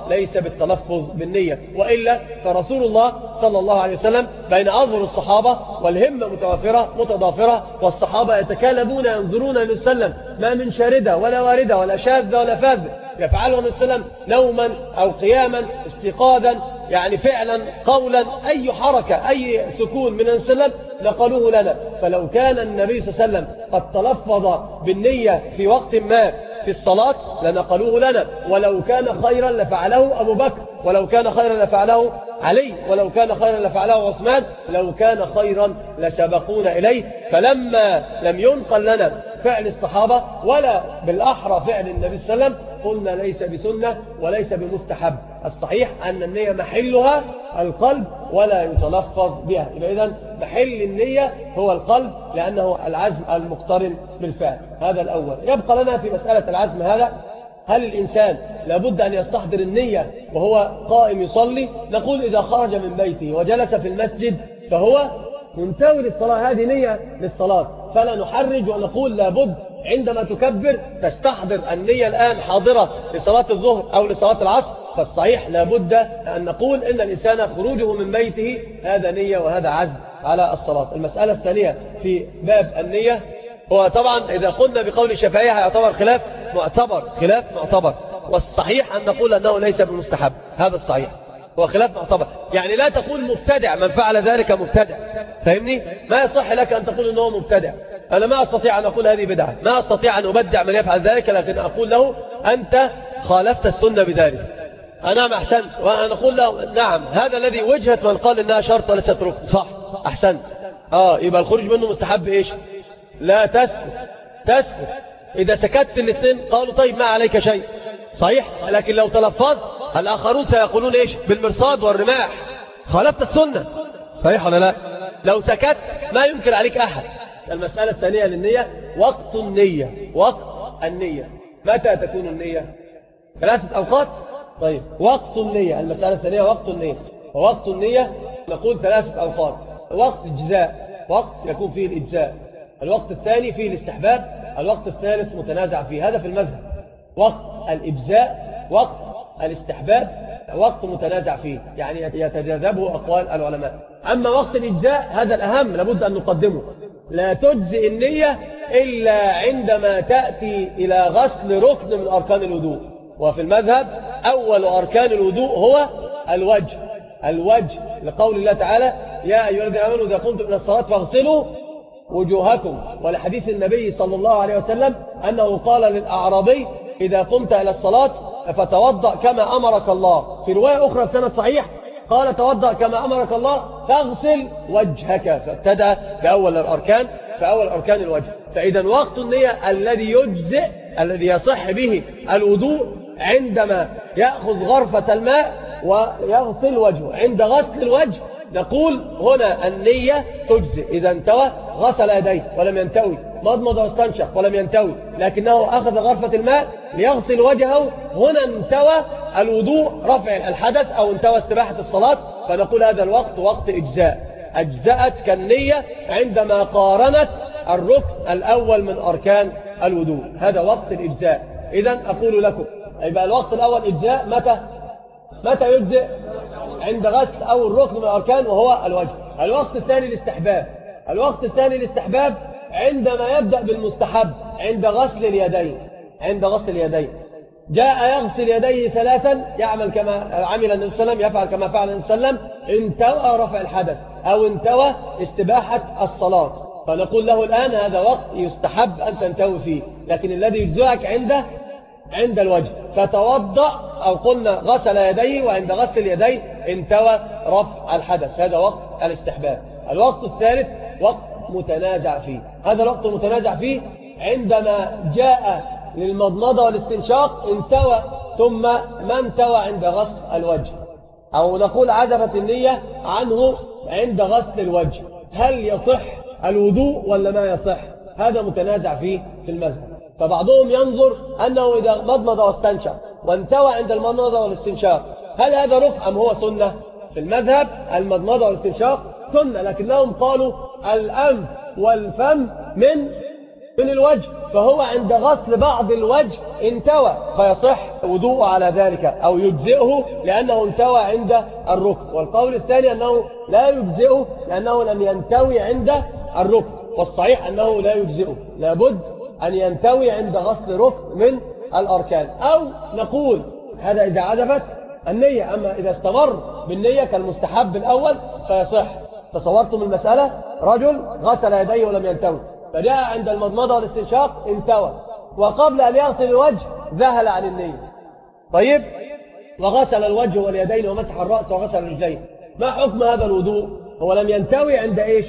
S1: ليس بالتلفظ بالنية، وإلا فرسول الله صلى الله عليه وسلم بين أظهر الصحابة والهمة متوافرة متضافرة، والصحابة يتكالبون ينظرون النبي صلى الله عليه وسلم ما من شاردة ولا واردة ولا شاذة ولا فاذة يفعله النبي صلى الله عليه وسلم نوما أو قياما استيقاظا، يعني فعلا قولا، أي حركة أي سكون من النبي صلى الله عليه وسلم نقلوه لنا. فلو كان النبي صلى الله عليه وسلم قد تلفظ بالنية في وقت ما في الصلاة لنقلوه لنا، ولو كان خيرا لفعله أبو بكر، ولو كان خيرا لفعله علي، ولو كان خيرا لفعله عثمان، لو كان خيرا لسبقونا إليه. فلما لم ينقل لنا فعل الصحابة ولا بالأحرى فعل النبي صلى الله عليه وسلم قلنا ليس بسنة وليس بمستحب. الصحيح أن النية محلها القلب ولا يتلفظ بها. يبقى إذن محل النية هو القلب لأنه العزم المقترن بالفعل. هذا الأول. يبقى لنا في مسألة العزم هذا، هل الإنسان لابد أن يستحضر النية وهو قائم يصلي؟ نقول إذا خرج من بيته وجلس في المسجد فهو منتوي للصلاة، هذه نية للصلاة، فلا نحرج ونقول لابد عندما تكبر تستحضر النية الآن حاضرة لصلاة الظهر أو لصلاة العصر. فالصحيح لابد أن نقول إن الإنسان خروجه من بيته هذا نية وهذا عزم على الصلاة. المسألة الثانية في باب النية هو طبعا إذا قلنا بقول الشافعية يعتبر خلاف معتبر، خلاف معتبر، والصحيح أن نقول أنه ليس بمستحب. هذا الصحيح هو خلاف معتبر، يعني لا تقول مبتدع من فعل ذلك مبتدع، فاهمني؟ ما يصح لك أن تقول أنه مبتدع. أنا ما أستطيع أن أقول هذه بدعة، ما أستطيع أن أبدع من يفعل ذلك، لكن أقول له أنت خالفت السنة بذلك. أنا أحسنت، وأنا أقول له نعم هذا الذي وجهة من قال إنها شرط وليست ركن، صح أحسنت. آه يبقى الخروج منه مستحب إيش؟ لا تسكت، تسكت. إذا سكت الاثنين قالوا طيب ما عليك شيء، صحيح. لكن لو تلفظ الآخرون سيقولون إيش؟ بالمرصاد والرماح، خالفت السنة، صحيح ولا لا؟ لو سكت ما يمكن عليك أحد. المسألة الثانية للنية وقت النية. وقت النية متى تكون النية؟ ثلاثة أوقات. طيب وقت النية، المسألة الثانية وقت النية. ووقت النية نقول ثلاثة أوقات. وقت إجزاء، وقت يكون فيه الإجزاء. الوقت الثاني فيه الاستحباب. الوقت الثالث متنازع فيه، هذا في المذهب. وقت الإجزاء، وقت الاستحباب، وقت متنازع فيه، يعني يتجاذبه أقوال العلماء. أما وقت الإجزاء هذا الأهم لابد أن نقدمه. لا تجزئ النية إلا عندما تأتي إلى غسل ركن من أركان الوضوء. وفي المذهب أول أركان الوضوء هو الوجه. الوجه لقول الله تعالى يا أيها الذين آمنوا إذا قمتم إلى الصلاة فاغسلوا وجوهكم، ولحديث النبي صلى الله عليه وسلم أنه قال للأعرابي إذا قمت إلى الصلاة فتوضأ كما أمرك الله. في رواية أخرى بسند صحيح قال توضأ كما أمرك الله فاغسل وجهك، فابتدأ بأول الأركان، فأول أركان الوجه. فإذا وقت النية الذي يجزئ الذي يصح به الوضوء عندما يأخذ غرفة الماء ويغسل وجهه. عند غسل الوجه نقول هنا النية تجزئ. إذا انتوى غسل يديه ولم ينتوي، مضمض واستنشق ولم ينتوي، لكنه أخذ غرفة الماء ليغسل وجهه، هنا انتوى الوضوء، رفع الحدث أو انتوى استباحة الصلاة. فنقول هذا الوقت وقت إجزاء، أجزأت كالنية عندما قارنت الركن الأول من أركان الوضوء، هذا وقت الإجزاء. إذن أقول لكم يبقى الوقت الأول إجزاء متى؟ متى يجزئ؟ عند غسل أو الركن من الأركان وهو الوجه. الوقت الثاني الاستحباب. الوقت الثاني الاستحباب عندما يبدأ بالمستحب عند غسل اليدين. عند غسل اليدين جاء يغسل يديه ثلاثا، يعمل كما عمل النبي صلى الله عليه وسلم، يفعل كما فعل النبي صلى الله عليه وسلم، انتوى رفع الحدث أو انتوى استباحة الصلاة. فنقول له الآن هذا وقت يستحب أن تنتوي فيه، لكن الذي يجزئك عنده عند الوجه. فتوضأ أو قلنا غسل يديه، وعند غسل اليدين انتوى رفع الحدث، هذا وقت الاستحباب. الوقت الثالث وقت متنازع فيه. هذا الوقت المتنازع فيه عندما جاء للمضمضة والاستنشاق انتوى، ثم ما انتوى عند غسل الوجه، أو نقول عزبت النية عنه عند غسل الوجه. هل يصح الوضوء ولا ما يصح؟ هذا متنازع فيه في المذهب. فبعضهم ينظر أنه إذا مضمض واستنشق وانتوى عند المضمضة والاستنشاق هل هذا ركن أم هو سنة؟ في المذهب المضمضة والاستنشاق سنة، لكنهم قالوا الأنف والفم من من الوجه، فهو عند غسل بعض الوجه انتوى، فيصح وضوءه على ذلك أو يجزئه لأنه انتوى عند الركن. والقول الثاني أنه لا يجزئه لأنه لم ينتوي عند الركن، والصحيح أنه لا يجزئه، لابد أن ينتوي عند غسل ركن من الأركان. أو نقول هذا إذا عزفت النية، أما إذا استمر بالنية كالمستحب الأول فيصح. تصورتم المسألة؟ رجل غسل يديه ولم ينتوي، فجاء عند المضمضة والاستنشاق انتوى، وقبل أن يغسل الوجه ذهل عن النية. طيب، وغسل الوجه واليدين ومسح الرأس وغسل الرجلين، ما حكم هذا الوضوء؟ هو لم ينتوي عند إيش؟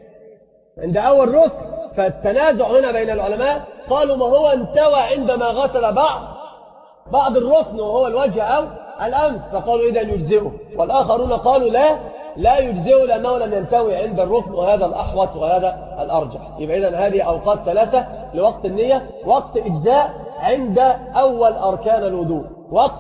S1: عند أول ركن. فالتنازع هنا بين العلماء، قالوا ما هو انتوى عندما غسل بعض بعض الركن وهو الوجه أو الأنف، فقالوا إذا يجزئه. والآخرون قالوا لا لا يجزئه لأنه لم ينتوي عند الركن، وهذا الأحوط وهذا الأرجح. يبقى إذن هذه أوقات ثلاثة لوقت النية: وقت إجزاء عند أول أركان الوضوء، وقت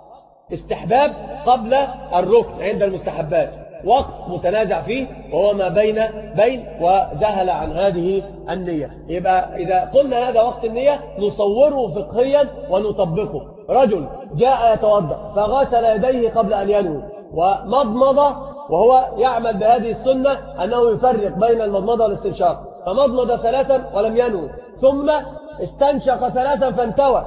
S1: استحباب قبل الركن عند المستحبات، وقت متنازع فيه وهو ما بين بين وذهل عن هذه النية. يبقى إذا قلنا هذا وقت النية نصوره فقهيا ونطبقه. رجل جاء يتوضأ فغسل يديه قبل أن ينوي ومضمض، وهو يعمل بهذه السنة أنه يفرق بين المضمضة والاستنشاق، فمضمض ثلاثا ولم ينوي، ثم استنشق ثلاثا فانتوى،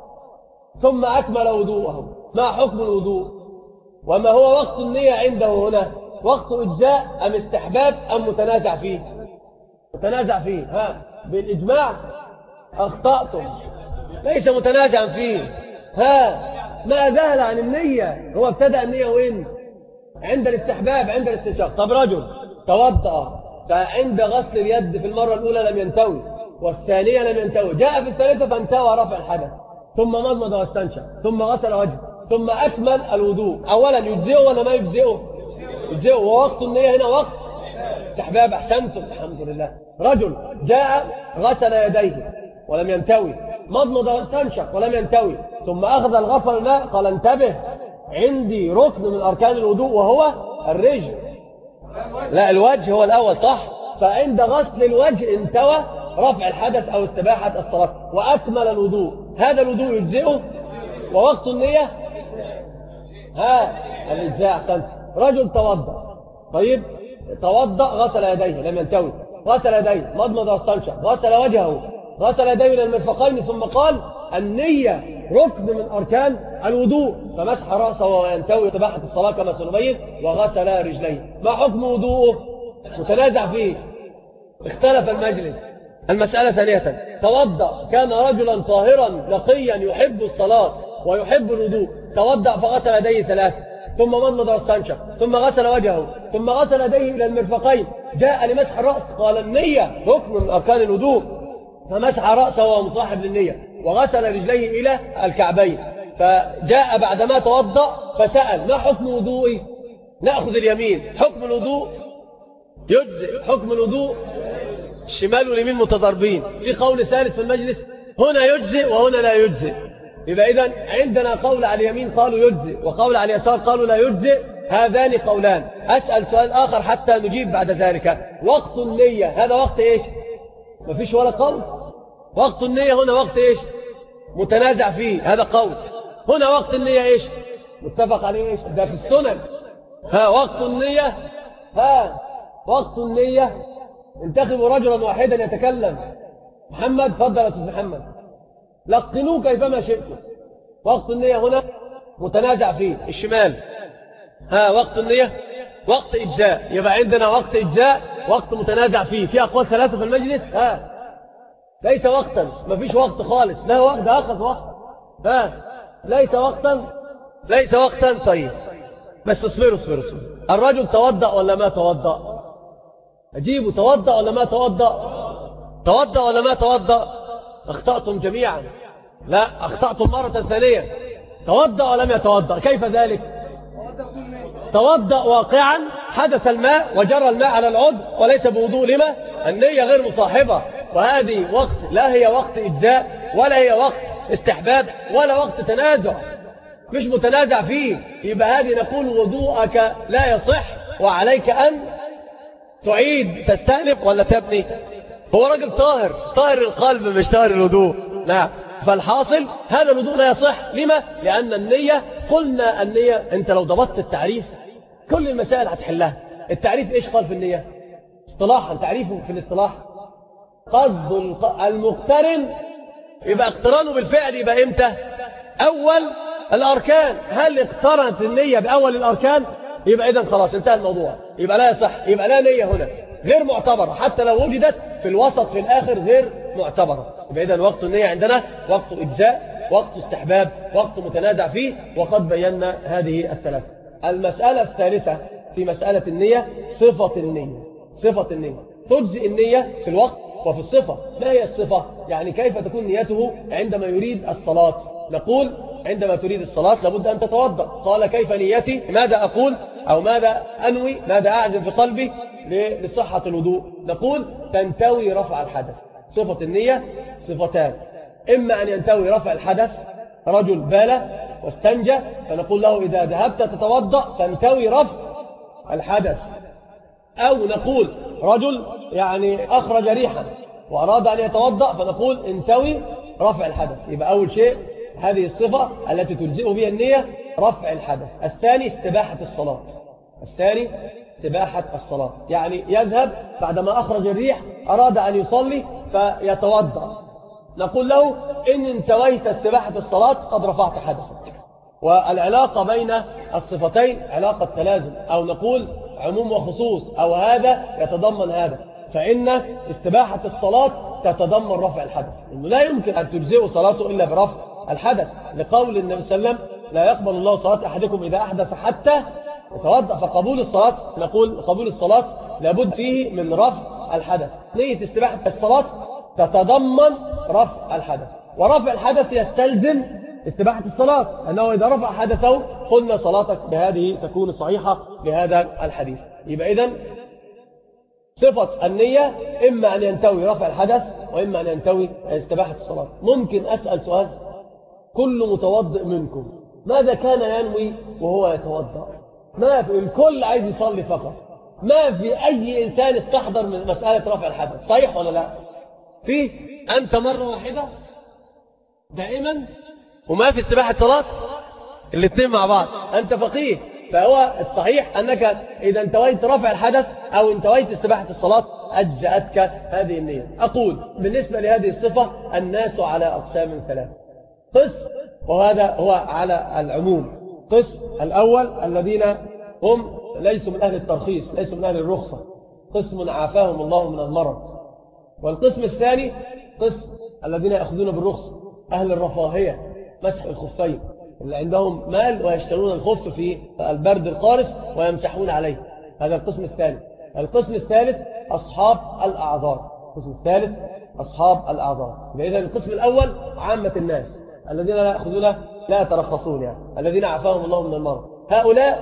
S1: ثم أكمل وضوءه. ما حكم الوضوء؟ وما هو وقت النية عنده هنا؟ وقت إجزاء أم استحباب أم متنازع فيه؟ متنازع فيه. ها بالإجماع أخطأتم، ليس متنازعا فيه. ها ما ذهل عن النية، هو ابتدأ النية وين؟ عند الاستحباب، عند الاستنشاق. طب رجل توضأ فعند غسل اليد في المرة الأولى لم ينتوي، والثانية لم ينتوي، جاء في الثالثة فانتوى رفع الحدث، ثم مضمض واستنشق، ثم غسل وجهه، ثم أكمل الوضوء. أولا يجزئه ولا ما يجزئه؟ يجزئه. ووقت النية هنا وقت استحباب. أحسنتم، الحمد لله. رجل جاء غسل يديه ولم ينتوي، مضمض واستنشق ولم ينتوي، ثم أخذ الغفل الماء، قال انتبه عندي ركن من أركان الوضوء وهو الرجل، لا الوجه هو الأول، صح؟ فعند غسل الوجه انتوى رفع الحدث أو استباحة الصلاة وأكمل الوضوء. هذا الوضوء يجزئه. ووقت النية ها الإجزاء. أحسنت. رجل توضأ، طيب توضأ غسل يديه لم ينتوي، غسل يديه مضمض واستنشق، غسل وجهه، غسل يديه إلى المرفقين، ثم قال النية ركن من أركان الوضوء، فمسح رأسه وينتوي استباحة الصلاة كما سنبين، وغسل رجليه. ما حكم وضوءه؟ متنازع فيه، اختلف المجلس. المسألة ثانية: توضأ كان رجلا طاهرا نقيا يحب الصلاة ويحب الوضوء، توضأ فغسل يديه ثلاثة، ثم مضمض واستنشق، ثم غسل وجهه، ثم غسل يديه إلى المرفقين، جاء لمسح الرأس، قال النية ركن من أركان الوضوء، فمسح رأسه وهو مصاحب للنية، وغسل رجليه إلى الكعبين. فجاء بعدما توضأ فسأل ما حكم وضوئي؟ نأخذ اليمين. حكم الوضوء يجزئ. حكم الوضوء الشمال واليمين متضاربين. في قول ثالث في المجلس هنا يجزئ وهنا لا يجزئ. يبقى إذن عندنا قول على اليمين قالوا يجزئ، وقول على اليسار قالوا لا يجزئ. هذان قولان. أسأل سؤال آخر حتى نجيب بعد ذلك. وقت النية هذا وقت إيش؟ مفيش ولا قول. وقت النية هنا وقت إيش؟ متنازع فيه، هذا قول. هنا وقت النية إيش؟ متفق عليه إيش؟ ده في السنن. ها وقت النية، ها وقت النية. انتخبوا رجلا واحدا يتكلم. محمد، فضل يا أستاذ محمد، لقنوه كيفما شئتم. وقت النية هنا متنازع فيه، الشمال. ها وقت النية وقت إجزاء. يبقى عندنا وقت إجزاء، وقت متنازع فيه. في أقوال ثلاثة في المجلس. ها ليس وقتا، ما فيش وقت خالص، لا وقت، ده أخذ وقت. ها ليس وقتا، ليس وقتا. طيب بس اصبروا اصبروا اصبروا. الرجل توضأ ولا ما توضأ؟ أجيبوا، توضأ ولا ما توضأ؟ توضأ ولا ما توضأ؟ أخطأتم جميعا. لا، أخطأتم مرة ثانية. توضأ ولم يتوضأ. كيف ذلك؟ توضأ واقعا، حدث الماء وجرى الماء على العضو وليس بوضوء. لما؟ النية غير مصاحبة، وهذه وقت لا هي وقت إجزاء ولا هي وقت استحباب ولا وقت تنازع، مش متنازع فيه. يبقى هذه نقول وضوءك لا يصح، وعليك أن تعيد. تستأنف ولا تبني؟ هو راجل طاهر، طاهر القلب مش طاهر الوضوء. نعم. فالحاصل هذا الوضوء لا يصح. لما؟ لأن النية، قلنا النية أنت لو ضبطت التعريف كل المسائل هتحلها. التعريف إيش قال في النية اصطلاحا؟ تعريفه في الاصطلاح قصد المقترن، يبقى اقترانه بالفعل يبقى إمتى؟ أول الأركان. هل اقترنت النية بأول الأركان؟ يبقى إذن خلاص انتهى الموضوع، يبقى لا يصح، يبقى لا نية هنا، غير معتبرة. حتى لو وجدت في الوسط في الآخر غير معتبرة. يبقى إذن وقت النية عندنا وقت إجزاء، وقت استحباب، وقت متنازع فيه، وقد بينا هذه الثلاثة. المسألة الثالثة في مسألة النية صفة النية. صفة النية تجزئ النية في الوقت وفي الصفة. ما هي الصفة؟ يعني كيف تكون نيته عندما يريد الصلاة؟ نقول عندما تريد الصلاة لابد أن تتوضأ. قال كيف نيتي؟ ماذا أقول أو ماذا أنوي؟ ماذا أعزم في قلبي لصحة الوضوء؟ نقول تنتوي رفع الحدث. صفة النية صفتان، إما أن ينتوي رفع الحدث، رجل بال واستنجى فنقول له إذا ذهبت تتوضأ تنتوي رفع الحدث. أو نقول رجل يعني أخرج ريحا وأراد أن يتوضأ فنقول انتوي رفع الحدث. يبقى أول شيء هذه الصفة التي تجزئ بها النية رفع الحدث. الثاني استباحة الصلاة. الثاني استباحة الصلاة، يعني يذهب بعدما أخرج الريح أراد أن يصلي فيتوضأ، نقول له إن انتويت استباحة الصلاة قد رفعت حدثك. والعلاقة بين الصفتين علاقة تلازم، أو نقول عموم وخصوص، أو هذا يتضمن هذا. فإن استباحة الصلاة تتضمن رفع الحدث، إنه لا يمكن أن تجزئ صلاته إلا برفع الحدث، لقول النبي صلى الله عليه وسلم لا يقبل الله صلاة أحدكم إذا أحدث حتى يتوضأ. فقبول الصلاة، نقول قبول الصلاة لابد فيه من رفع الحدث. نية استباحة الصلاة تتضمن رفع الحدث، ورفع الحدث يستلزم استباحة الصلاة، أنه إذا رفع حدثه قلنا صلاتك بهذه تكون صحيحة بهذا الحديث. يبقى إذن صفة النية إما أن ينتوي رفع الحدث وإما أن ينتوي استباحة الصلاة. ممكن أسأل سؤال؟ كل متوضئ منكم ماذا كان ينوي وهو يتوضأ؟ ما في، الكل عايز يصلي فقط، ما في أي إنسان استحضر من مسألة رفع الحدث، صحيح ولا لا؟ فيه أنت مرة واحدة دائما وما في استباحة صلاة، الاثنين مع بعض. أنت فقيه، فهو الصحيح أنك إذا انتويت رفع الحدث أو انتويت استباحة الصلاة أجزأتك هذه النية. أقول بالنسبة لهذه الصفة الناس على أقسام ثلاث. قسم، وهذا هو على العموم، قسم الأول الذين هم ليسوا من أهل الترخيص، ليسوا من أهل الرخصة، قسم عافاهم الله من المرض. والقسم الثاني قسم الذين يأخذون بالرخصة، أهل الرفاهية، مسح الخفين، اللي عندهم مال ويشترون الخف في البرد القارس ويمسحون عليه، هذا القسم الثاني. القسم الثالث أصحاب الأعذار. القسم الثالث أصحاب الأعذار. إذن القسم الأول عامة الناس الذين لا يأخذون لا يترخصون، يعني الذين عافاهم الله من المرض، هؤلاء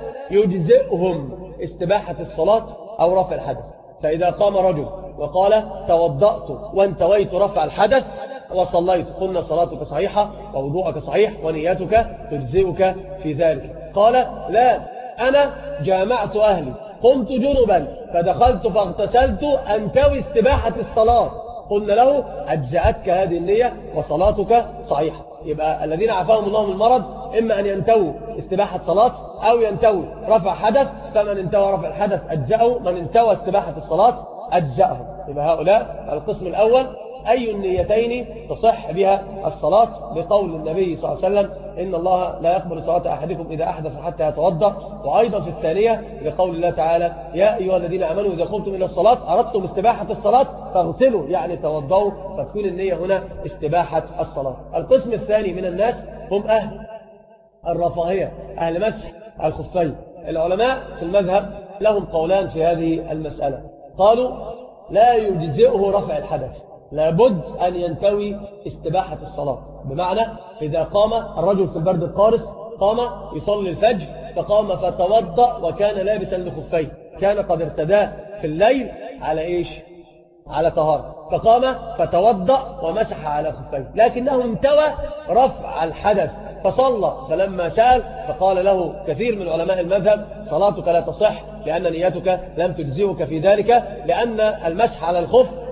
S1: يجزئهم استباحة الصلاة أو رفع الحدث. فإذا قام رجل وقال توضأت وانتويت رفع الحدث وصليت، قلنا صلاتك صحيحة ووضوءك صحيح ونيتك تجزئك في ذلك. قال لا، أنا جامعت أهلي، قمت جنبا فدخلت فاغتسلت أنتوي استباحة الصلاة، قلنا له أجزأتك هذه النية وصلاتك صحيحة. يبقى الذين عافاهم الله من المرض إما أن ينتووا استباحة صلاة أو ينتووا رفع حدث، فمن انتوى رفع الحدث أجزأه، من انتوى استباحة الصلاة أجزأه. يبقى هؤلاء القسم الأول أي النيتين تصح بها الصلاة، بقول النبي صلى الله عليه وسلم إن الله لا يقبل صلاة أحدكم إذا أحدث حتى يتوضأ. وأيضا في الثانية بقول الله تعالى يا أيها الذين آمنوا إذا قمتم إلى الصلاة أردتم استباحة الصلاة فاغسلوا، يعني توضأوا، فتكون النية هنا استباحة الصلاة. القسم الثاني من الناس هم أهل الرفاهية، أهل مسح الخفين. العلماء في المذهب لهم قولان في هذه المسألة، قالوا لا يجزئه رفع الحدث، لابد أن ينتوي استباحة الصلاة. بمعنى إذا قام الرجل في البرد القارس، قام يصلي الفجر فقام فتوضأ وكان لابسا لخفين، كان قد ارتداه في الليل على إيش؟ على طهارة، فقام فتوضأ ومسح على خفين، لكنه انتوى رفع الحدث فصلى. فلما سأل فقال له كثير من علماء المذهب صلاتك لا تصح، لأن نيتك لم تجزئك في ذلك، لأن المسح على الخف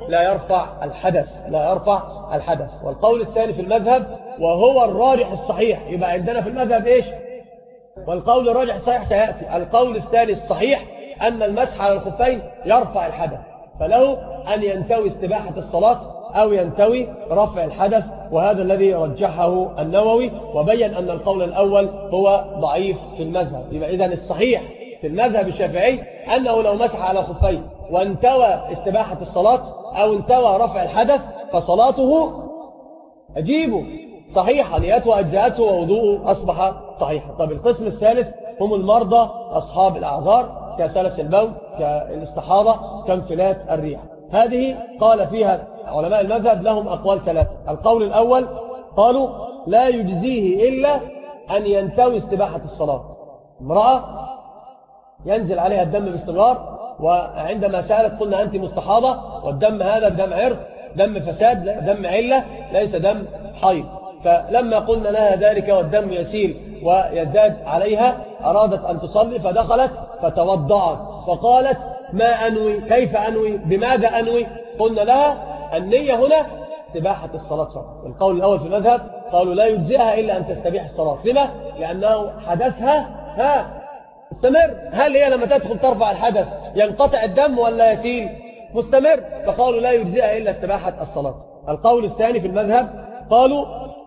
S1: لا يرفع الحدث لا يرفع الحدث. والقول الثاني في المذهب وهو الراجح الصحيح، يبقى عندنا في المذهب إيش؟ والقول الراجح الصحيح سيأتي. القول الثاني الصحيح أن المسح على الخفين يرفع الحدث، فله أن ينتوي استباحة الصلاة أو ينتوي رفع الحدث، وهذا الذي رجحه النووي وبين أن القول الأول هو ضعيف في المذهب. يبقى إذن الصحيح في المذهب الشافعي أنه لو مسح على خفين وانتوى استباحة الصلاة أو انتوى رفع الحدث فصلاته أجيبه صحيحة، نيته أجزاءته ووضوءه أصبح صحيحا. طب القسم الثالث هم المرضى أصحاب الأعذار كسلس البول كالاستحاضة كانفلات الريح. هذه قال فيها علماء المذهب لهم أقوال ثلاثة. القول الأول قالوا لا يجزيه إلا أن ينتوي استباحة الصلاة. امرأة ينزل عليها الدم باستمرار، وعندما سألت قلنا أنت مستحاضة، والدم هذا دم عرق دم فساد دم علة ليس دم حيض، فلما قلنا لها ذلك والدم يسيل ويزداد عليها أرادت أن تصلي فدخلت فتوضأت فقالت ما أنوي، كيف أنوي، بماذا أنوي؟ قلنا لها النية هنا استباحة الصلاة فقط. القول الأول في المذهب قالوا لا يجزئها إلا أن تستبيح الصلاة. لما؟ لأنه حدثها ها مستمر. هل هي لما تدخل ترفع الحدث ينقطع الدم ولا يسيل؟ مستمر، فقالوا لا يجزئها إلا استباحة الصلاة. القول الثاني في المذهب قالوا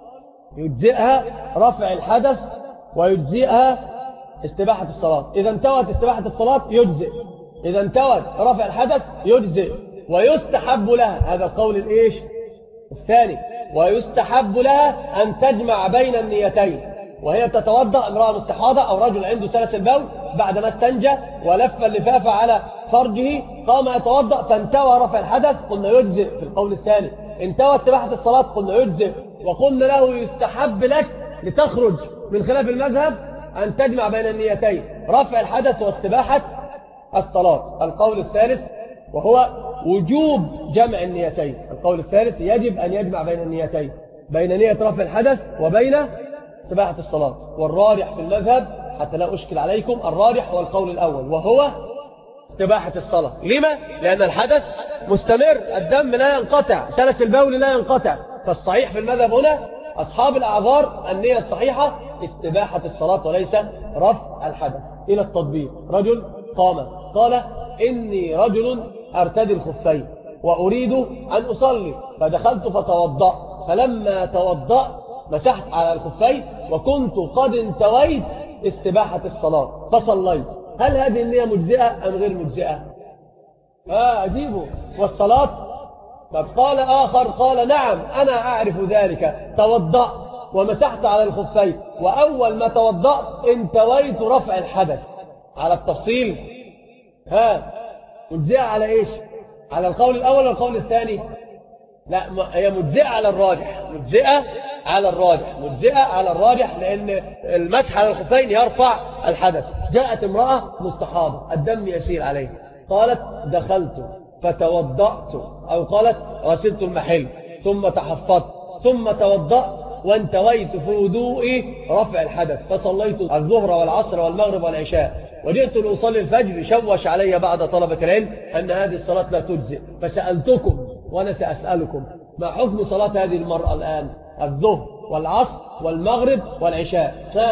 S1: يجزئها رفع الحدث ويجزئها استباحة الصلاة. إذا انتوت استباحة الصلاة يجزئ، إذا انتوت رفع الحدث يجزئ، ويستحب لها، هذا القول الإيش الثاني، ويستحب لها أن تجمع بين النيتين وهي تتوضأ، امرأة مستحاضة أو رجل عنده سلس البول بعدما استنجى ولف اللفافة على فرجه قام يتوضأ فانتوى رفع الحدث قلنا يجزئ في القول الثاني، انتوى استباحة الصلاة قلنا يجزئ، وقلنا له يستحب لك لتخرج من خلاف المذهب أن تجمع بين النيتين رفع الحدث واستباحة الصلاة. القول الثالث وهو وجوب جمع النيتين. القول الثالث يجب أن يجمع بين النيتين، بين نية رفع الحدث وبين استباحة الصلاة. والراجح في المذهب حتى لا أشكل عليكم الراجح هو القول الأول وهو استباحة الصلاة. لما؟ لأن الحدث مستمر، الدم لا ينقطع، سلس البول لا ينقطع، فالصحيح في المذهب هنا أصحاب الأعذار النية الصحيحة استباحة الصلاة وليس رفع الحدث. إلى التطبيق، رجل قام قال إني رجل أرتدي الخفين وأريد أن أصلي فدخلت فتوضأ، فلما توضأ مسحت على الخفين وكنت قد انتويت استباحة الصلاة فصليت، هل هذه النية مجزئة أم غير مجزئة؟ آه أجيبه. والصلاة؟ طب قال آخر قال نعم أنا أعرف ذلك، توضأ ومسحت على الخفين وأول ما توضأت انتويت رفع الحدث. على التفصيل ها مجزئة على إيش؟ على القول الأول والقول الثاني؟ لا، هي مجزئة على الراجح، مجزئة على الراجح، مجزئة على الراجح، لأن المسح على الخفين يرفع الحدث. جاءت امرأة مستحاضة الدم يسير عليها قالت دخلت فتوضأت، أو قالت غسلت المحل ثم تحفظت ثم توضأت وانتويت في وضوئي رفع الحدث فصليت الظهر والعصر والمغرب والعشاء وجئت لأصلي الفجر شوش علي بعد طلبة العلم أن هذه الصلاة لا تجزئ، فسألتكم وأنا سأسألكم ما حكم صلاة هذه المرأة الآن الظهر والعصر والمغرب والعشاء؟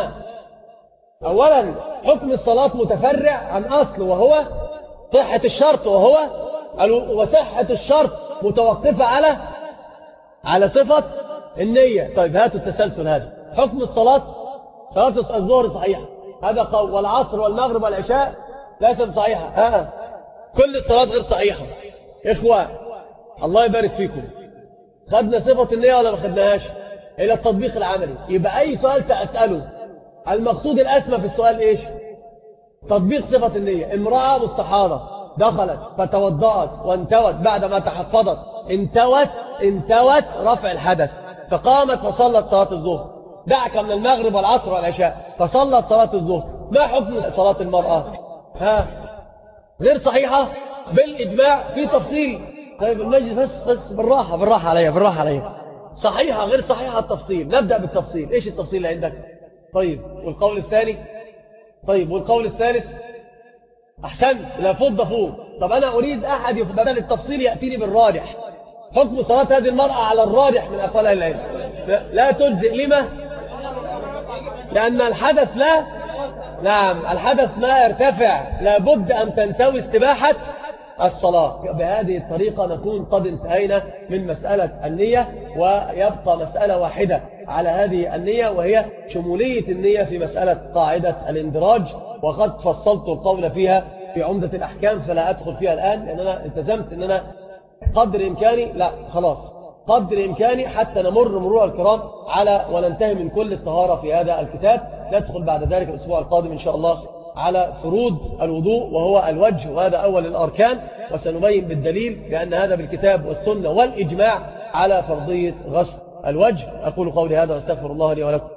S1: أولا حكم الصلاة متفرع عن أصل وهو صحة الشرط، وهو وصحة الشرط متوقفة على على صفة النية. طيب هاتوا التسلسل هذا. حكم الصلاة صلاة الظهر صحيحة هذا قول، والعصر والمغرب والعشاء ليست صحيحة. آه. كل الصلاة غير صحيحة. إخوة الله يبارك فيكم، خدنا صفة النية ولا ما خدناهاش؟ إلى التطبيق العملي. يبقى أي سؤال تسأله المقصود الأسمى في السؤال إيش؟ تطبيق صفة النية. امرأة مستحاضة دخلت فتوضأت وانتوت بعدما تحفظت، انتوت انتوت رفع الحدث فقامت فصلت صلاة الظهر، دعك من المغرب والعصر والعشاء فصلت صلاة الظهر، ما حكم صلاة المرأة؟ ها غير صحيحة بالإجماع في تفصيل. طيب المجلس بس بس بالراحة بالراحة عليها بالراحة عليها صحيحة غير صحيحة التفصيل. نبدأ بالتفصيل. إيش التفصيل اللي عندك؟ طيب والقول الثاني؟ طيب والقول الثالث؟ أحسن لا فض فوق. طب أنا أريد أحد بدل التفصيل يأتيني بالراجح. حكم صلاة هذه المرأة على الراجح من أقوال أهل العلم لا تجزئ. لما؟ لأن الحدث لا نعم الحدث لا يرتفع، لابد أن تنتوي استباحة الصلاة. بهذه الطريقة نكون قد انتهينا من مسألة النية، ويبقى مسألة واحدة على هذه النية، وهي شمولية النية في مسألة قاعدة الاندراج، وقد فصلت القول فيها في عمدة الأحكام فلا أدخل فيها الآن، لأن أنا التزمت أن أنا قدر إمكاني لا خلاص قدر إمكاني حتى نمر مرور الكرام على وننتهي من كل الطهارة في هذا الكتاب. ندخل بعد ذلك الأسبوع القادم إن شاء الله على فروض الوضوء وهو الوجه، وهذا أول الأركان، وسنبين بالدليل بأن هذا بالكتاب والسنة والإجماع على فرضية غسل الوجه. أقول قولي هذا واستغفر الله لي ولكم.